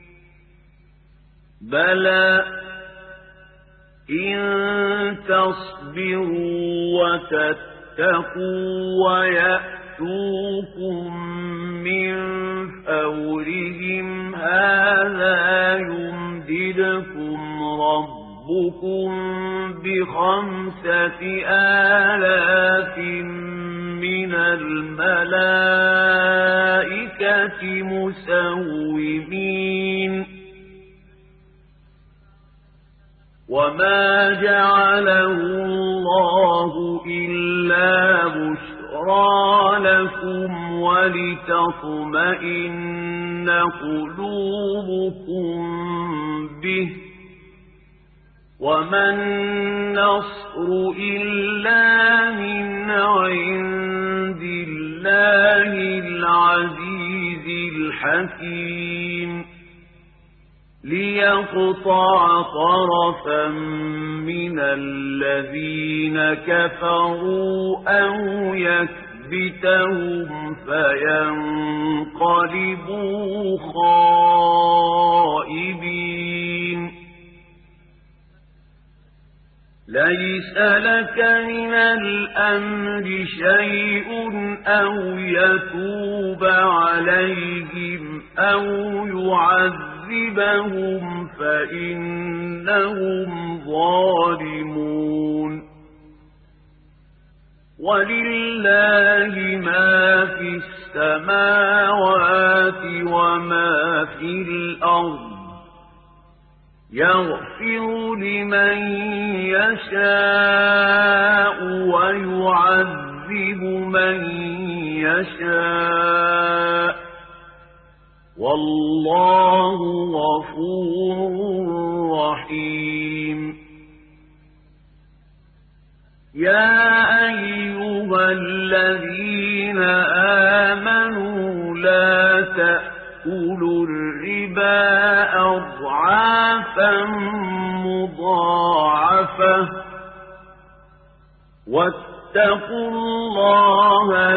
بلى إن تصبروا وتتقوا ويأتوكم من فورهم هذا يمددكم ربكم بخمسة آلاف من الملائكة مسومين وما جعله الله إلا بشرى لكم ولتطمئن قلوبكم به وما النصر إلا من عند الله العزيز الحكيم ليقطع طرفا من الذين كفروا أو يكبتهم فينقلبوا خائبين ليس لك من الأمر شيء أو يتوب عليهم أو يعذبهم فإنهم ظالمون ولله ما في السماوات وما في الأرض يغفر لمن يشاء ويعذب من يشاء والله غفور رحيم يا أيها الذين آمنوا لا تأكلوا الربا أضعافا مضاعفة واتقوا الله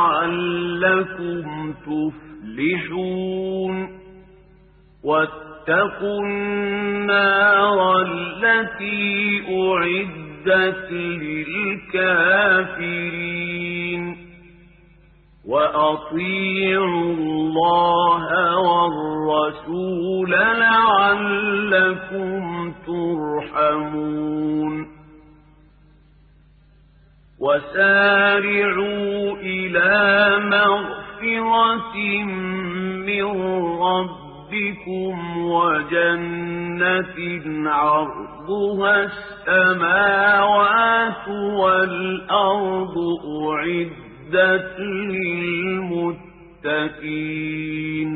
لعلكم تفلحون واتقوا النار التي أعدت للكافرين وأطيعوا الله والرسول لعلكم ترحمون وسارعوا إلى مغفرة من ربكم وجنة عرضها السماوات والأرض أعدت للمتقين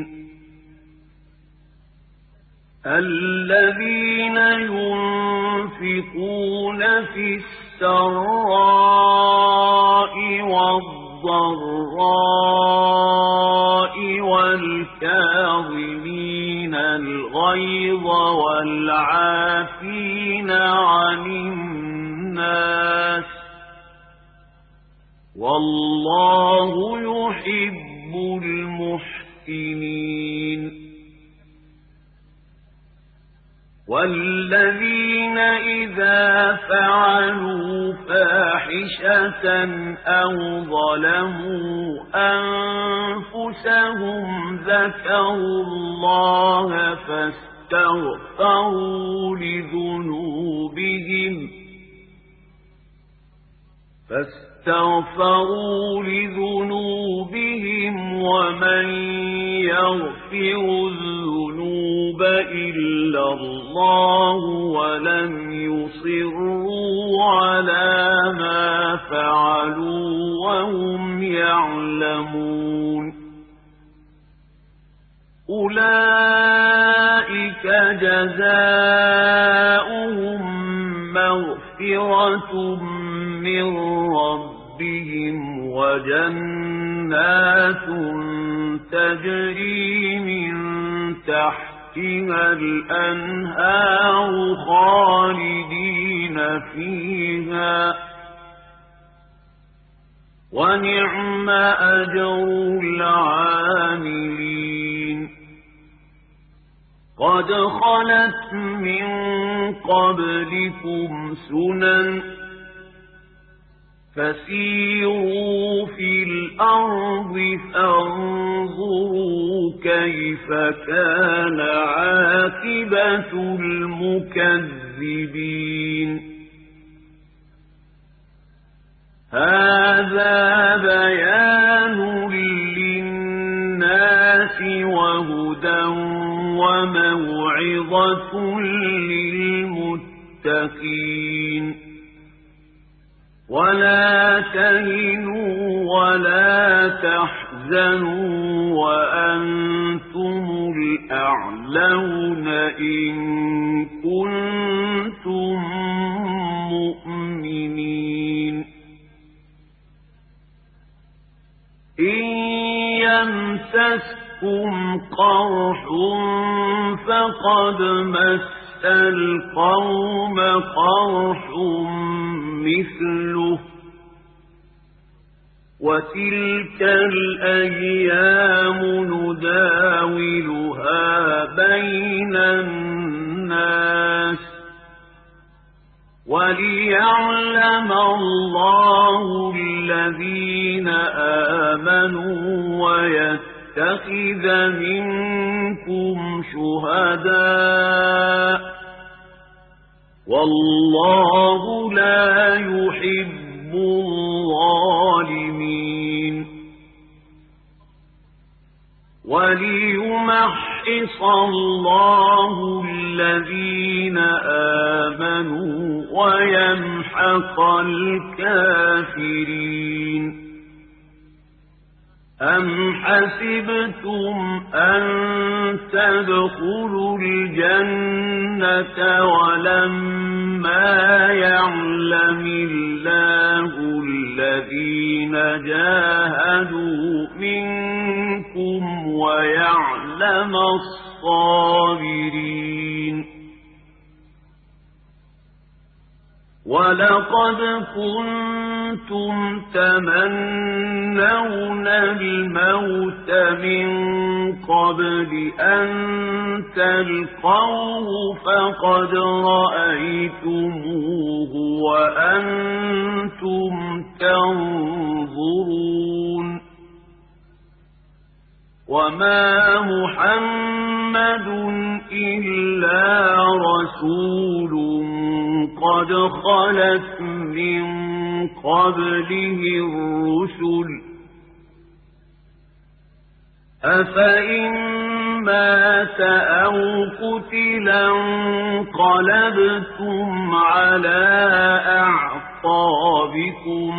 الذين ينفقون في السراء والضراء والكاظمين الغيظ والعافين عن الناس والله يحب المحسنين والذين إذا فعلوا فاحشة أو ظلموا أنفسهم ذكروا الله فاستغفروا لذنوبهم فاستغفروا لذنوبهم ومن يغفر الذنوب إلا الله ولم يصروا على ما فعلوا وهم يعلمون أولئك جزاؤهم مغفرة من ربهم وجنات تجري من تحتها الأنهار خالدين فيها ونعم أجر العاملين قد خلت من قبلكم سنن فسيروا في الأرض فانظروا كيف كان عاقبة المكذبين هذا بيان للناس وهدى وموعظة للمتقين ولا تهنوا ولا تحزنوا وأنتم الأعلون إن كنتم مؤمنين إن يمسسكم قرح فقد مس القوم قرح مثله وتلك الأيام نداولها بين الناس وليعلم الله الذين آمنوا ويتخذ منكم شهداء والله لا يحب الظالمين وليمحص الله الذين آمنوا ويمحق الكافرين أَمْ حَسِبْتُمْ أَن تَدْخُلُوا الْجَنَّةَ وَلَمَّا يَعْلَمِ اللَّهُ الَّذِينَ جَاهَدُوا مِنكُمْ وَيَعْلَمَ الصَّابِرِينَ وَلَقَدْ كُنتُمْ تَمَنَّوْنَ الْمَوْتَ مِنْ قَبْلِ أَنْ تَلْقَوْهُ فَقَدْ رَأَيْتُمُوهُ وَأَنْتُمْ تَنْظُرُونَ وَمَا مُحَمَّدٌ إِلَّا رَسُولٌ قَدْ خَلَتْ مِنْ قَبْلِهِ الرُّسُلُ أَفَإِنْ مَاتَ أَوْ قُتِلَ انقَلَبْتُمْ عَلَى أَعْقَابِكُمْ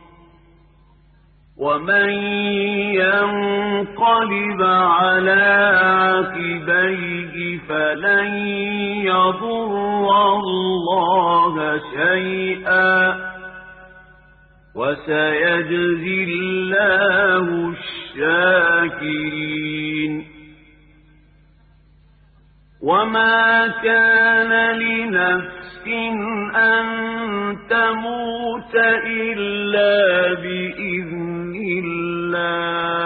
وَمَنْ يَنقَلِبْ عَلَى عَقِبَيْهِ فَلَنْ يَضُرَّ اللَّهَ شَيْئًا وَسَيَجْزِي اللَّهُ الشَّاكِرِينَ وَمَا كَانَ لِنَفْسٍ أَن تَمُوتَ إِلَّا بِإِذْنِ اللَّهِ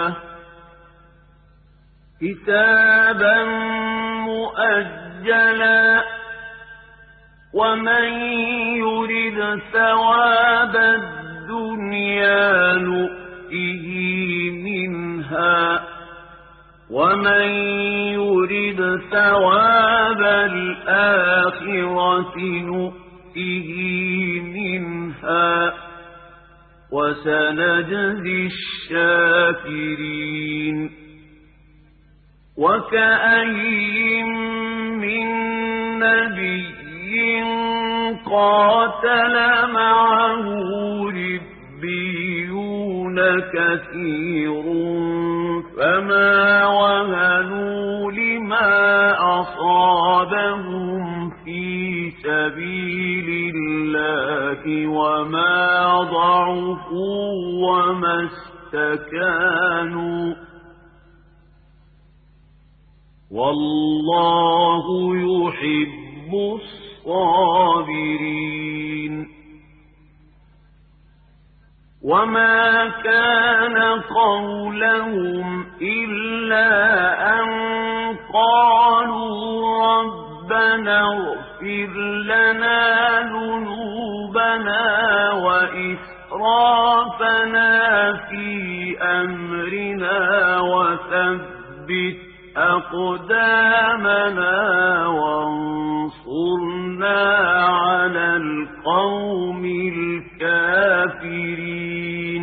كِتَابًا مُؤَجَّلًا وَمَنْ يُرِدْ ثَوَابَ الدُّنْيَا نُؤْتِهِ مِنْهَا وَمَنْ يُرِدْ ثَوَابَ الْآخِرَةِ نُؤْتِهِ مِنْهَا وَسَنَجْزِي الشَّاكِرِينَ وَكَأَيِّن مِّن نَّبِيٍّ قَاتَلَ مَعَهُ رِبِّيُّونَ كَثِيرٌ فَمَا وَهَنُوا لِمَا أَصَابَهُمْ فِي سَبِيلِ اللَّهِ وَمَا ضَعُفُوا وَمَا اسْتَكَانُوا وَاللَّهُ يُحِبُّ الصَّابِرِينَ وَمَا كَانَ قَوْلَهُمْ إِلَّا أَن قَالُوا رَبَّنَا اغْفِرْ لَنَا ذُنُوبَنَا وَإِسْرَافَنَا فِي أَمْرِنَا وَثَبِّتْ أَقْدَامَنَا وَانصُرْنَا عَلَى الْقَوْمِ الْكَافِرِينَ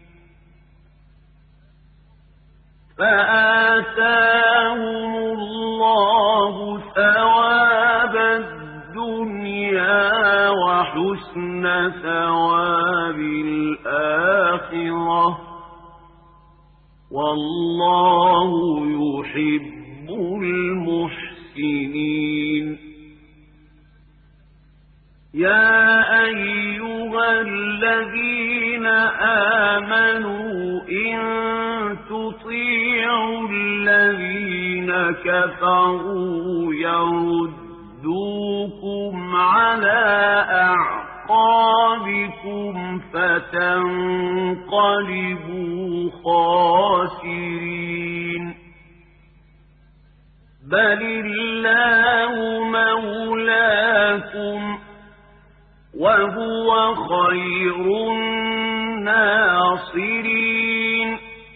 فَآتَاهُمُ اللَّهُ ثَوَابَ الدُّنْيَا وَحُسْنَ ثَوَابِ الْآخِرَةِ وَاللَّهُ يُحِبُّ الْمُحْسِنِينَ يَا أَيُّهَا الَّذِينَ آمَنُوا إِن تُطِيعُوا الَّذِينَ كَفَرُوا يَرُدُّوكُمْ عَلَى أَعْقَابِكُمْ فَتَنقَلِبُوا خَاسِرِينَ بَلِ اللَّهُ مَوْلَاكُمْ وَهُوَ خَيْرُ النَّاصِرِينَ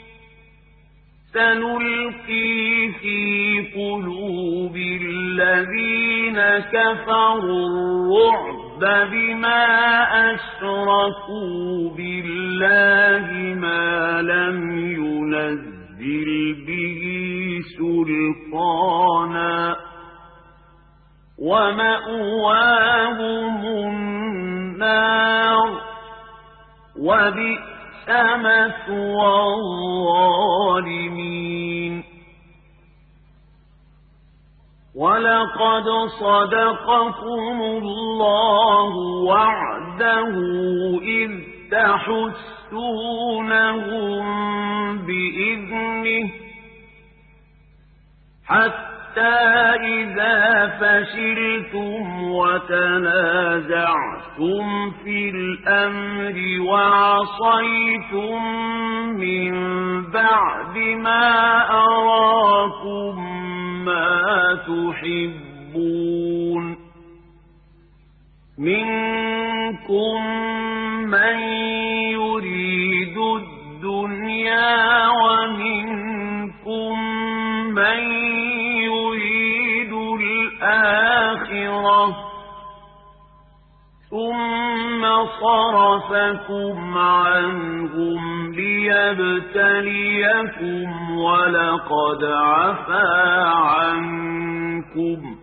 سَنُلْقِي فِي قُلُوبِ الَّذِينَ كَفَرُوا الرُّعْبَ بِمَا أَشْرَكُوا بِاللَّهِ مَا لَمْ يُنَزِّلْ بِهِ سُلْطَانًا وَمَأْوَاهُمُ النَّارُ وَبِئْسَ مثوى الظالمين ولقد صدقكم الله وعده إذ تحسونهم بإذنه حتى إذا فشلتم وتنازعتم في الأمر وعصيتم من بعد ما أراكم ما تحبون منكم من يريد الدنيا ومنكم من يريد الآخرة ثم صرفكم عنهم ليبتليكم ولقد عفا عنكم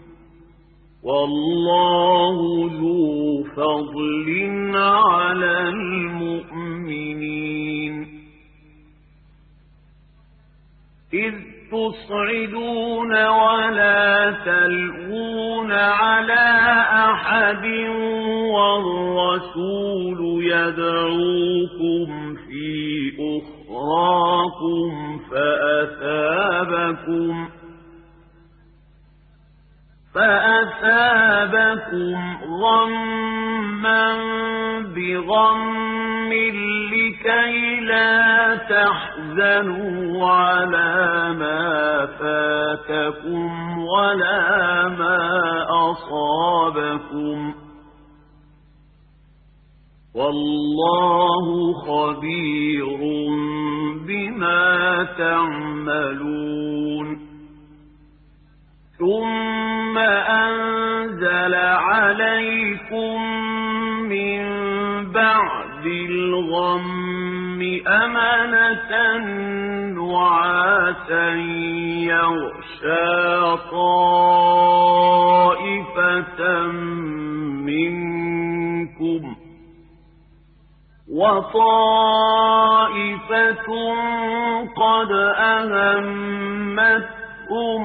والله ذو فضل على المؤمنين إذ تصعدون ولا تلوون على أحد والرسول يدعوكم في أخراكم فأثابكم فأثابكم غما بغم لكي لا تحزنوا على ما فاتكم ولا ما أصابكم والله خبير بما تعملون ثم أنزل عليكم من بعد الغم أمنة نعاسا يغشى طائفة منكم وطائفة قد أهمتهم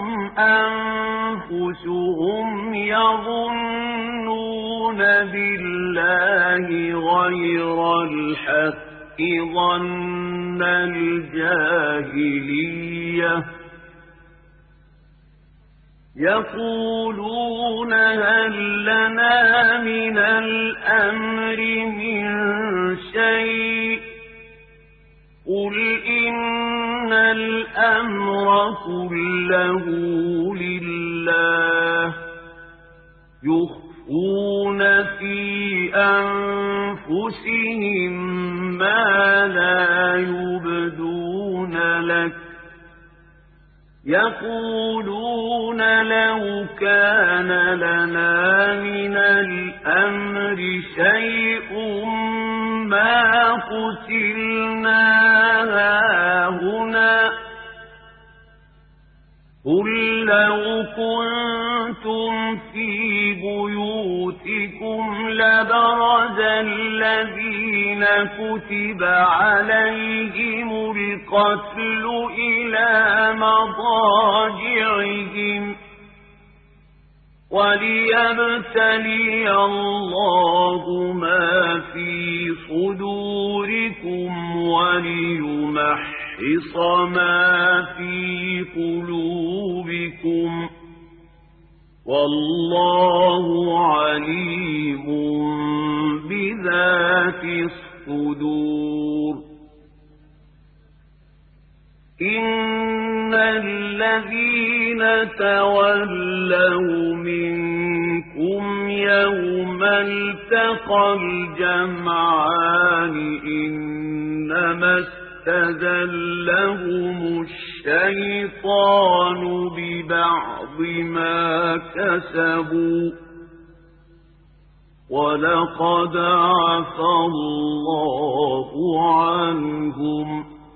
أنفسهم يظنون بالله غير الحق ظن الجاهلية يقولون هل لنا من الأمر من شيء قل إن الأمر كله لله يخفون في أنفسهم ما لا يبدون لك يقولون لو كان لنا من الأمر شيء ما قتلنا هاهنا قل لو كنتم في بيوتكم لبرز الذين كتب عليهم القتل إلى مضاجعهم وليبتلي الله ما في صدوركم وليمحص ما في قلوبكم والله عليم بذات الصدور إن الذين تولوا منكم يوم التقى الجمعان إنما استزلهم الشيطان ببعض ما كسبوا ولقد عفا الله عنهم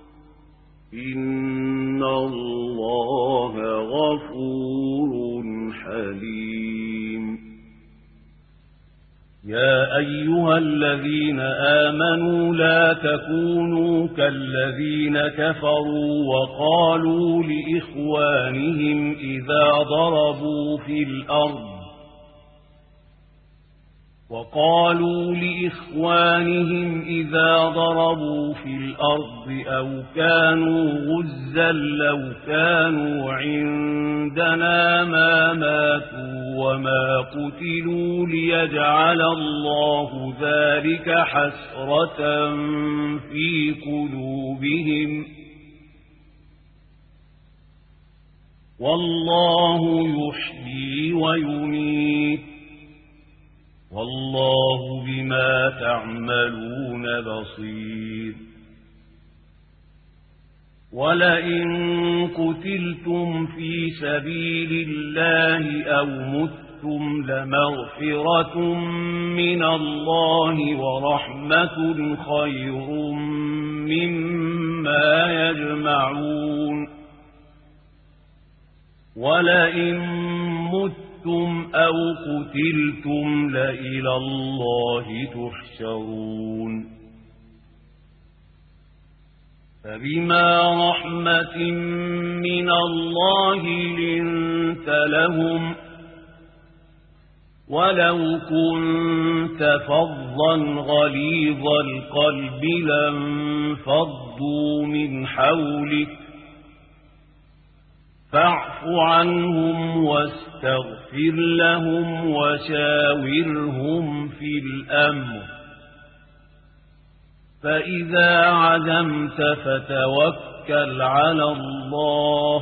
إن الله غفور حليم يا أيها الذين آمنوا لا تكونوا كالذين كفروا وقالوا لإخوانهم إذا ضربوا في الأرض وقالوا لإخوانهم إذا ضربوا في الأرض أو كانوا غزا لو كانوا عندنا ما ماتوا وما قتلوا ليجعل الله ذلك حسرة في قلوبهم والله يحيي ويميت والله بما تعملون بصير ولئن قتلتم في سبيل الله أو متم لمغفرة من الله ورحمة خير مما يجمعون ولئن متم أو قتلتم لإلى الله تحشرون فبما رحمة من الله لنت لهم ولو كنت فظا غليظ القلب لانفضوا من حولك فاعف عنهم واستغفر لهم وشاورهم في الأمر فإذا عزمت فتوكل على الله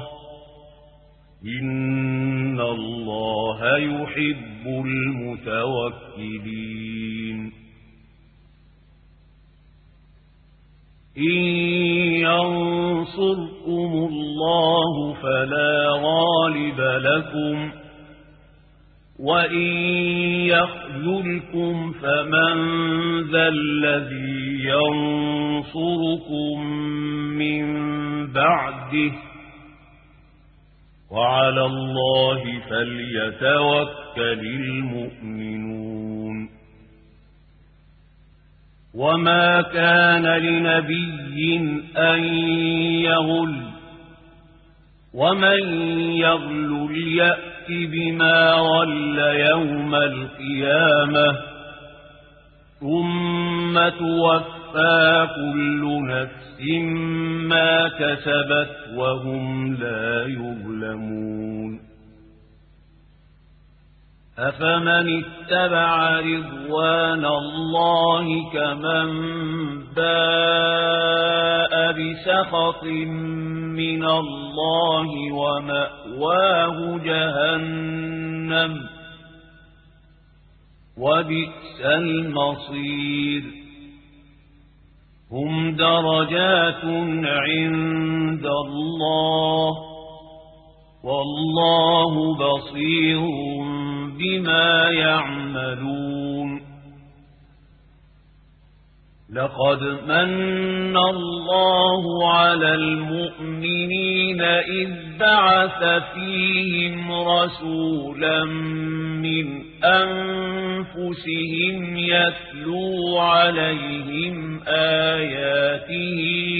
إن الله يحب المتوكلين إن ينصركم الله فلا غالب لكم وإن يخذلكم فمن ذا الذي ينصركم من بعده وعلى الله فليتوكل المؤمنون وما كان لنبي أن يغل ومن يغل يأت بما غل يوم القيامة ثم توفى كل نفس ما كسبت وهم لا يظلمون أفمن اتبع رضوان الله كمن باء بسخط من الله ومأواه جهنم وبئس المصير هم درجات عند الله والله بصير بما يعملون لقد من الله على المؤمنين إذ بعث فيهم رسولا من أنفسهم يتلو عليهم آياته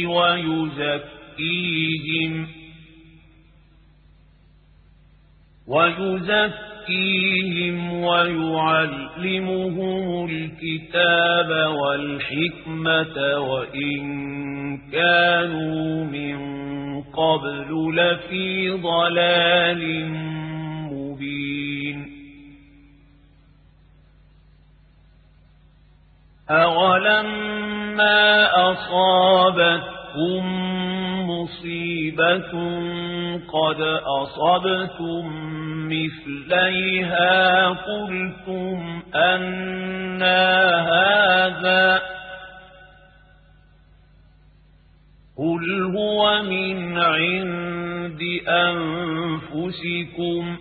ويزكيهم ويزكيهم ويعلمهم الكتاب والحكمة وإن كانوا من قبل لفي ضلال مبين أولما أصابتكم مصيبة قد أصبتم مثليها قلتم أنى هذا قل هو من عند أنفسكم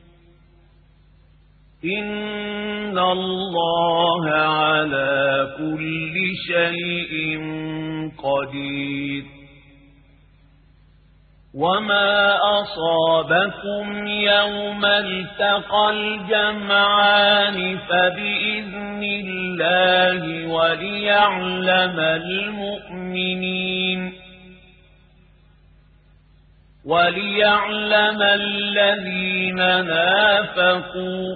إن الله على كل شيء قدير وما أصابكم يوم التقى الجمعان فبإذن الله وليعلم المؤمنين وليعلم الذين نافقوا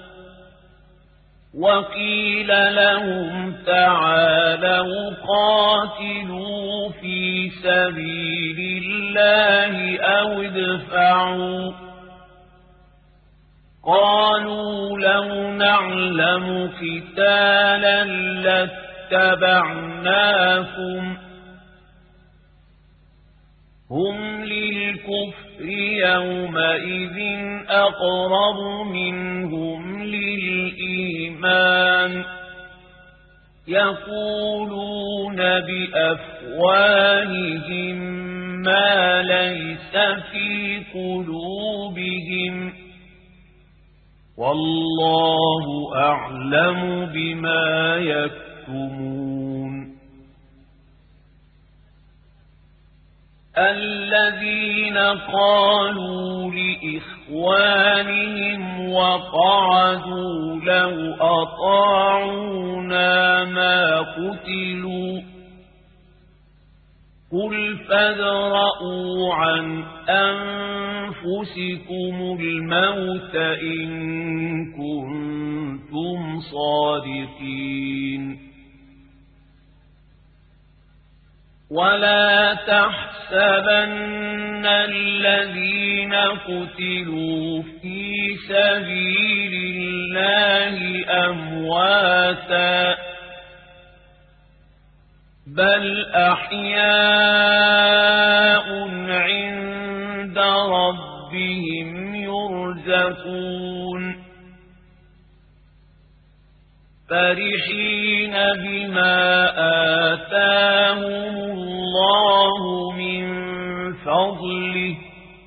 وقيل لهم تعالوا قاتلوا في سبيل الله أو ادفعوا قالوا لو نعلم قتالا لاتبعناكم هم للكفر يومئذ أقرب منهم للإيمان يقولون بأفواههم ما ليس في قلوبهم والله أعلم بما يكتمون الذين قالوا لإخوانهم وقعدوا لو أطاعونا ما قتلوا قل فادرءوا عن أنفسكم الموت إن كنتم صادقين ولا تحسبن الذين قتلوا في سبيل الله أمواتا بل أحياء عند ربهم يرزقون فرحين بما آتاهم الله من فضله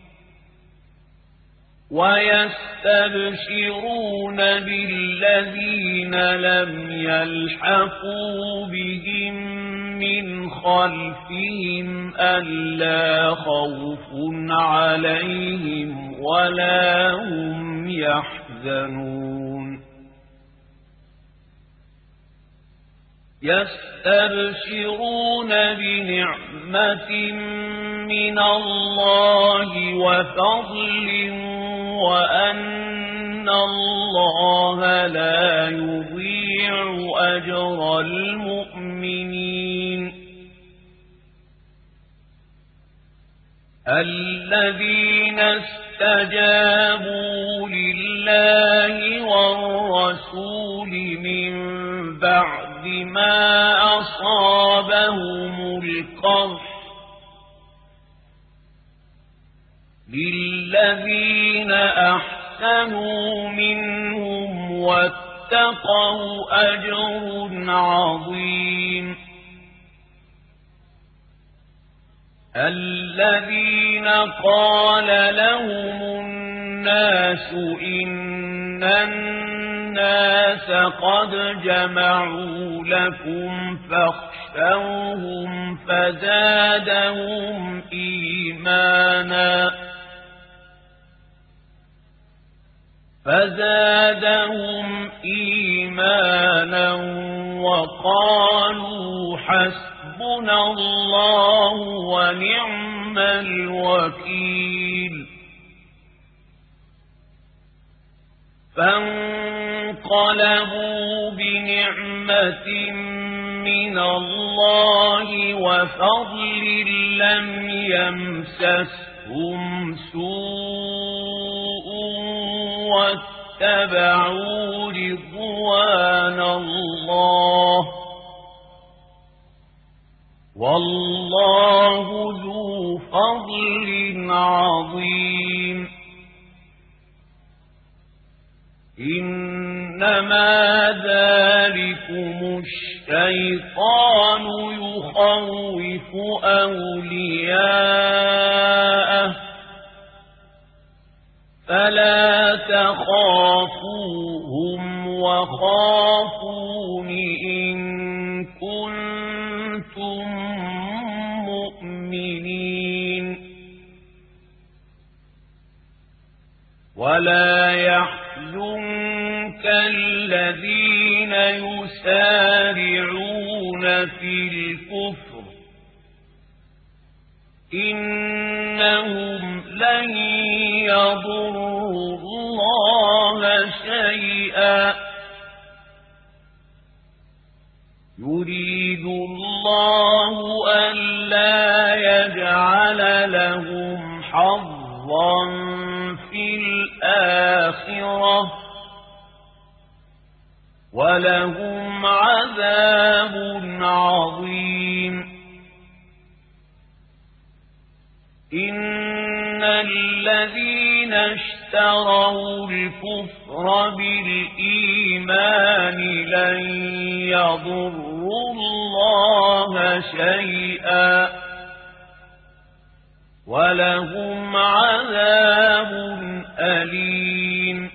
ويستبشرون بالذين لم يلحقوا بهم من خلفهم ألا خوف عليهم ولا هم يحزنون يستبشرون بنعمة من الله وفضل وأن الله لا يضيع أجر المؤمنين الذين استجابوا لله والرسول من بعد ما أصابهم القرح للذين أحسنوا منهم واتقوا أجر عظيم الذين قال لهم الناس إن الناس قد جمعوا لكم فاخشوهم فزادهم إيمانا فزادهم إيمانا وقالوا حسبنا الله ونعم الوكيل فانقلبوا بنعمة من الله وفضل لم يمسسهم سوء واتبعوا رضوان الله والله ذو فضل عظيم إنما ذلكم الشيطان يخوف أولياءه فلا تخافوهم وخافون إن كنتم مؤمنين ولا يحزنك الذين يسارعون في الكفر إنهم لن يضروا الله شيئا يريد الله ألا يجعل لهم حظا في الآخرة ولهم عذاب عظيم إن الذين اشتروا الكفر بالإيمان لن يضروا الله شيئا ولهم عذاب أليم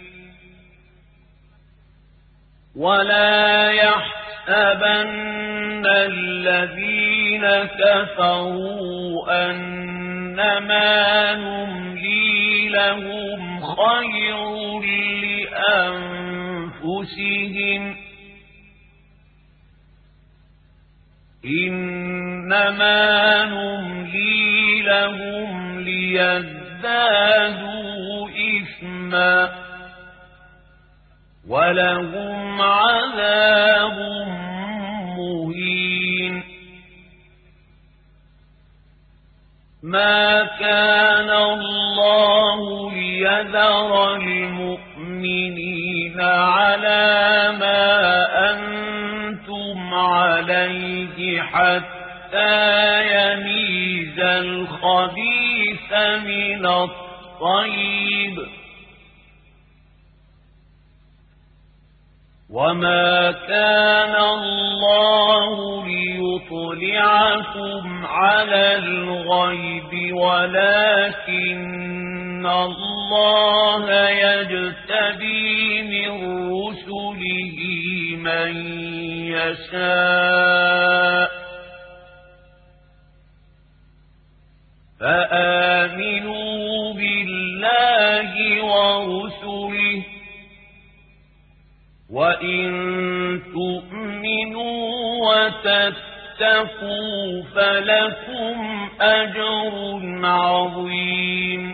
ولا يحسبن الذين كفروا أنما نملي لهم خير لأنفسهم إنما نملي لهم ليزدادوا إثما ولهم عذاب مهين ما كان الله ليذر المؤمنين على ما أنتم عليه حتى يميز الخبيث من الطيب وما كان الله ليطلعكم على الغيب ولكن الله يجتبي من رسله من يشاء فآمنوا بالله ورسله وإن تؤمنوا وتتقوا فلكم أجر عظيم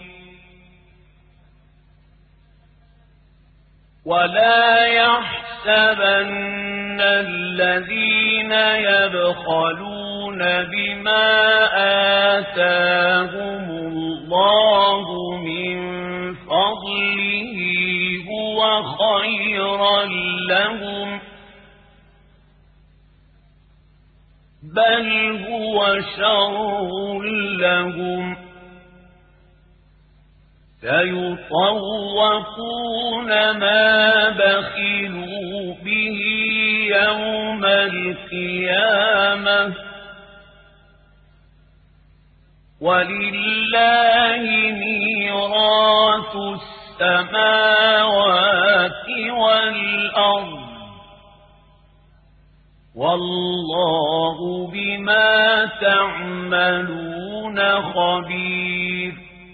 ولا يحسبن الذين يبخلون بما آتاهم الله من فضله هو خيرا لهم بل هو شر لهم سيطوقون ما بخلوا به يوم القيامة ولله ميراث السماوات والأرض والله بما تعملون خبير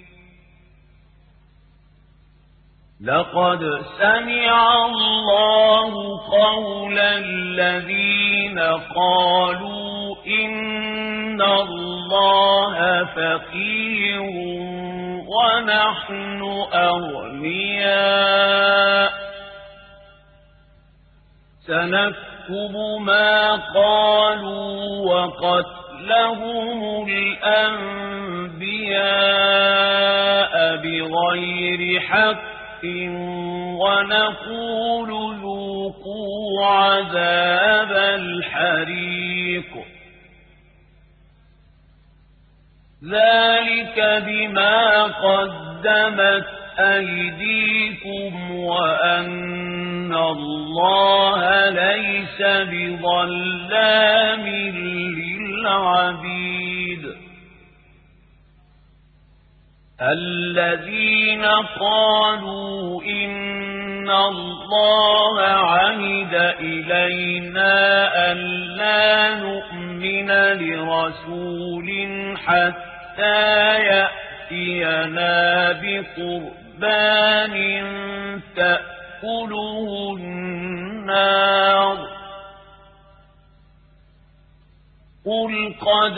لقد سمع الله قول الذين قالوا إن الله فقير ونحن أغنياء سنكتب ما قالوا وقتلهم الأنبياء بغير حق ونقول ذوقوا عذاب الحريق ذلك بما قدمت أيديكم وأن الله ليس بظلام للعبيد الذين قالوا إن الله عهد إلينا ألا نؤمن لرسول حتى يأتينا بقربان ألبان تأكله النار قل قد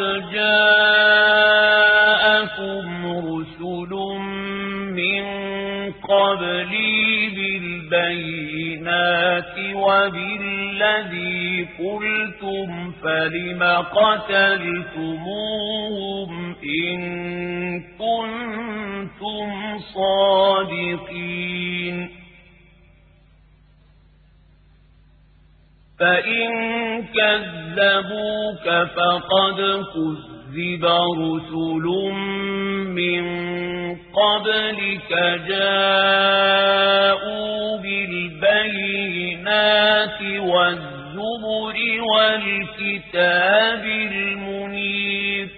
جاءكم رسل من قبلي بالبينات وبالذي قلتم فلم قتلتموهم إن كنتم صادقين فإن كذبوك فقد كذب رسل من قبلك جاءوا بالبينات والزبر والكتاب المنير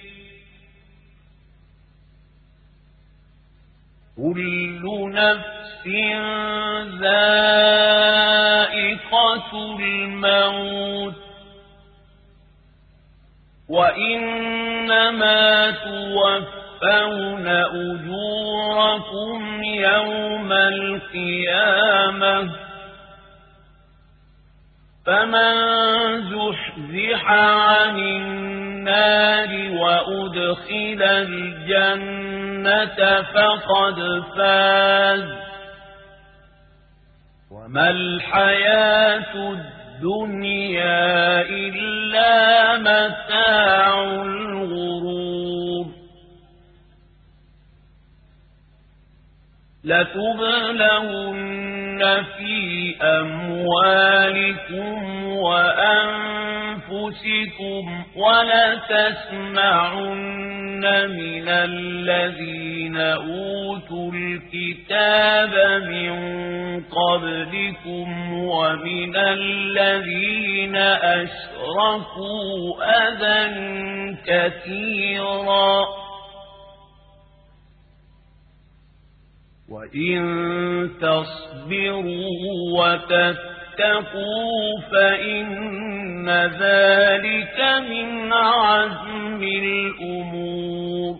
كل نفس ذائقة الموت وإنما توفون أجوركم يوم القيامة فمن زحزح عن النار وأدخل الجنة فقد فاز وما الحياة الدنيا إلا متاع الغرور لتبلون في أموالكم وأنفسكم ولتسمعن من الذين أوتوا الكتاب من قبلكم ومن الذين أشركوا أذى كثيرا وإن تصبروا وتتقوا فإن ذلك من عزم الأمور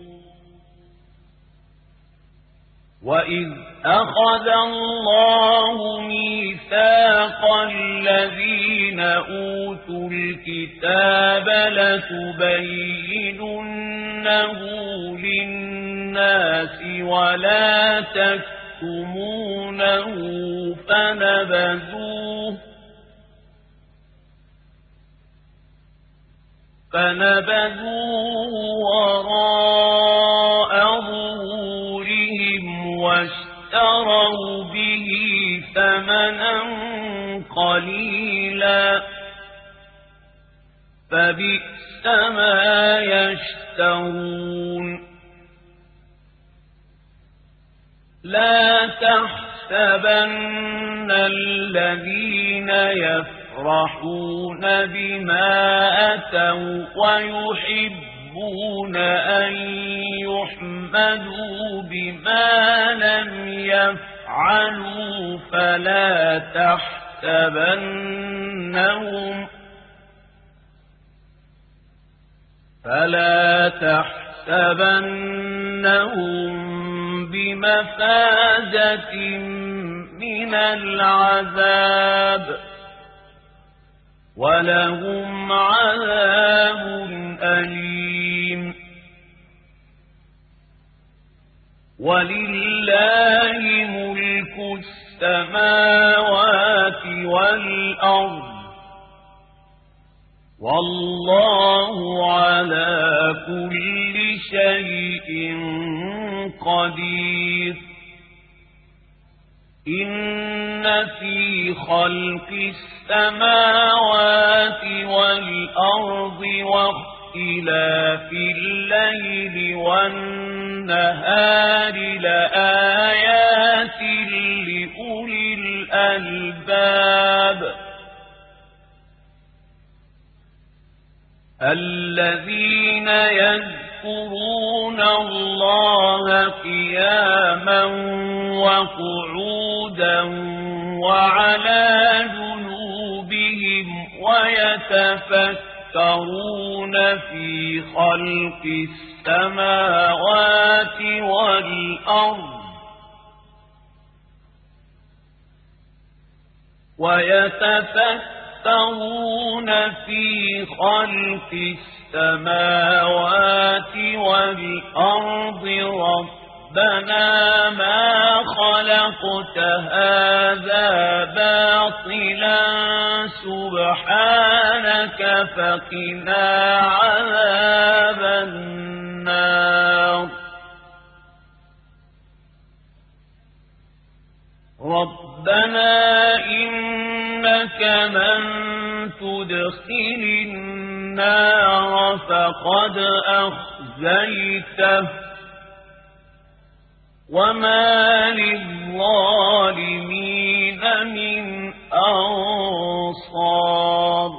وإذ أخذ الله ميثاق الذين أوتوا الكتاب لتبيننه للناس ولا تكتمونه فنبذوه فنبذوه وراء ظهورهم واشتروا به ثمنا قليلا فبئس ما يشترون لا تحسبن الذين يفرحون بما أتوا ويحبون أن يحمدوا بما لم يفعلوا فلا تحسبنهم فلا تحسبنهم بمفازة من العذاب ولهم عذاب أليم ولله ملك السماوات والأرض والله على كل شيء قدير إن في خلق السماوات والأرض واختلاف الليل والنهار لآيات لأولي الألباب الذين يذكرون الله قياما وقعودا وعلى جنوبهم ويتفكرون في خلق السماوات والأرض ويتفكرون في خلق السماوات والأرض ربنا ما خلقت هذا باطلا سبحانك فقنا عذاب النار ربنا إنك من تدخل النار فقد أخزيته وما للظالمين من أنصار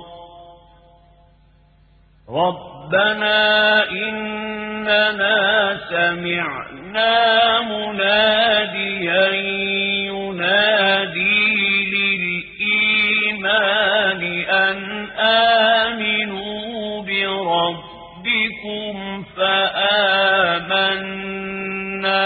ربنا إننا سمعنا مناديا ينادي للإيمان أن آمنوا بربكم فآمنا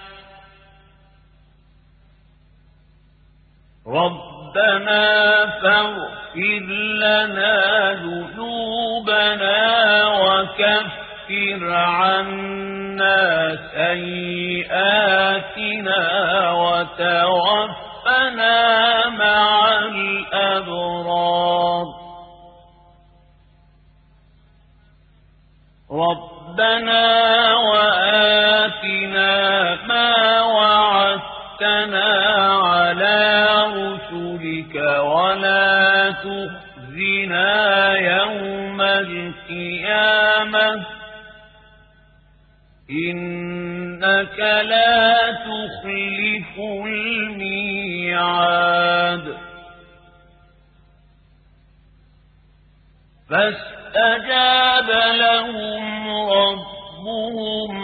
ربنا فاغفر لنا ذنوبنا وكفر عنا سيئاتنا وتوفنا مع الأبرار ربنا وآتنا ما وعدتنا على رسلك ولا تخزنا يوم القيامة إنك لا تخلف الميعاد فاستجاب لهم ربهم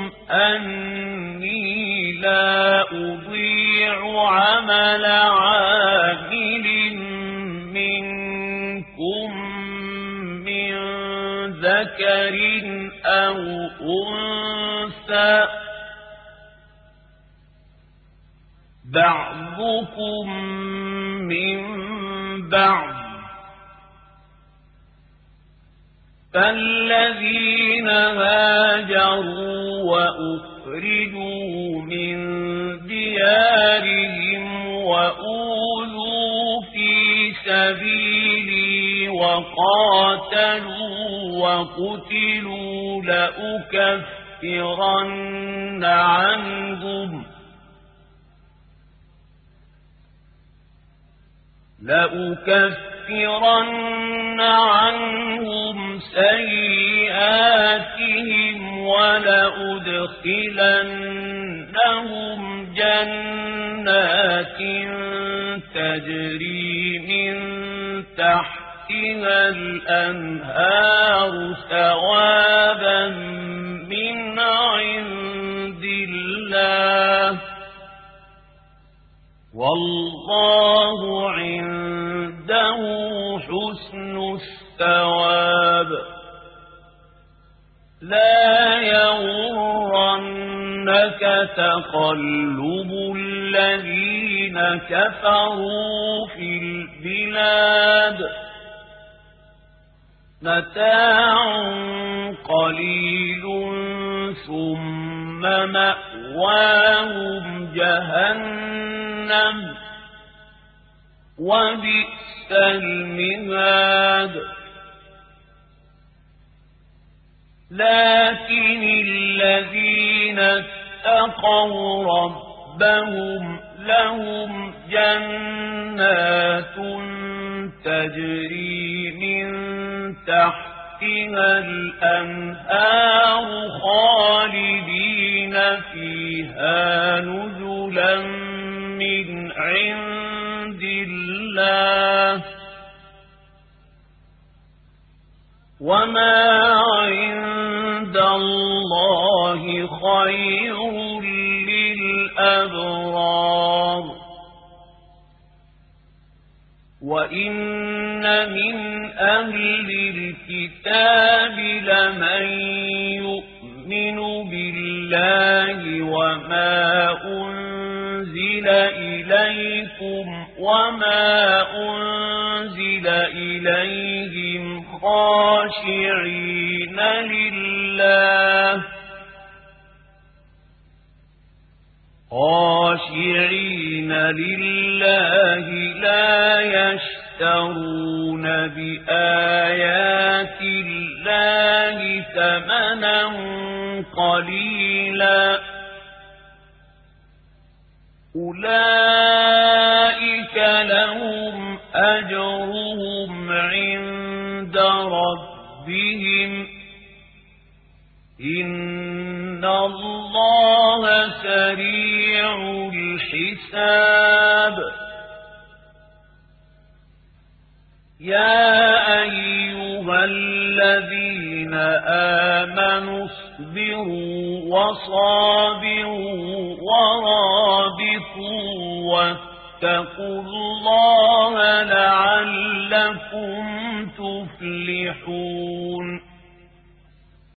أني لا أضيع عمل عامل منكم من ذكر أو أنثى بعضكم من بعض فالذين هاجروا وأخرجوا من ديارهم وأوذوا في سبيلي وقاتلوا وقتلوا لأكفرن عنهم لأكفرن عنهم سيئاتهم ولأدخلنهم جنات تجري من تحتها الأنهار ثوابا من عند الله والله عنده حسن الثواب لا يغرنك تقلب الذين كفروا في البلاد متاع قليل ثم مأواهم جهنم وبئس المهاد لكن الذين اتقوا ربهم لهم جنات تجري من تحتها الأنهار خالدين فيها نزلا من عند الله وما عند الله خير للأبرار وإن من أهل الكتاب لمن يؤمن بالله وما أنزل إليكم وما أنزل إليهم خاشعين لله خاشعين لله لا يشترون بآيات الله ثمنا قليلا أولئك لهم أجرهم عند ربهم إن الله سريع الحساب يا أيها الذين آمنوا اصبروا وصابروا ورابطوا واتقوا الله لعلكم تفلحون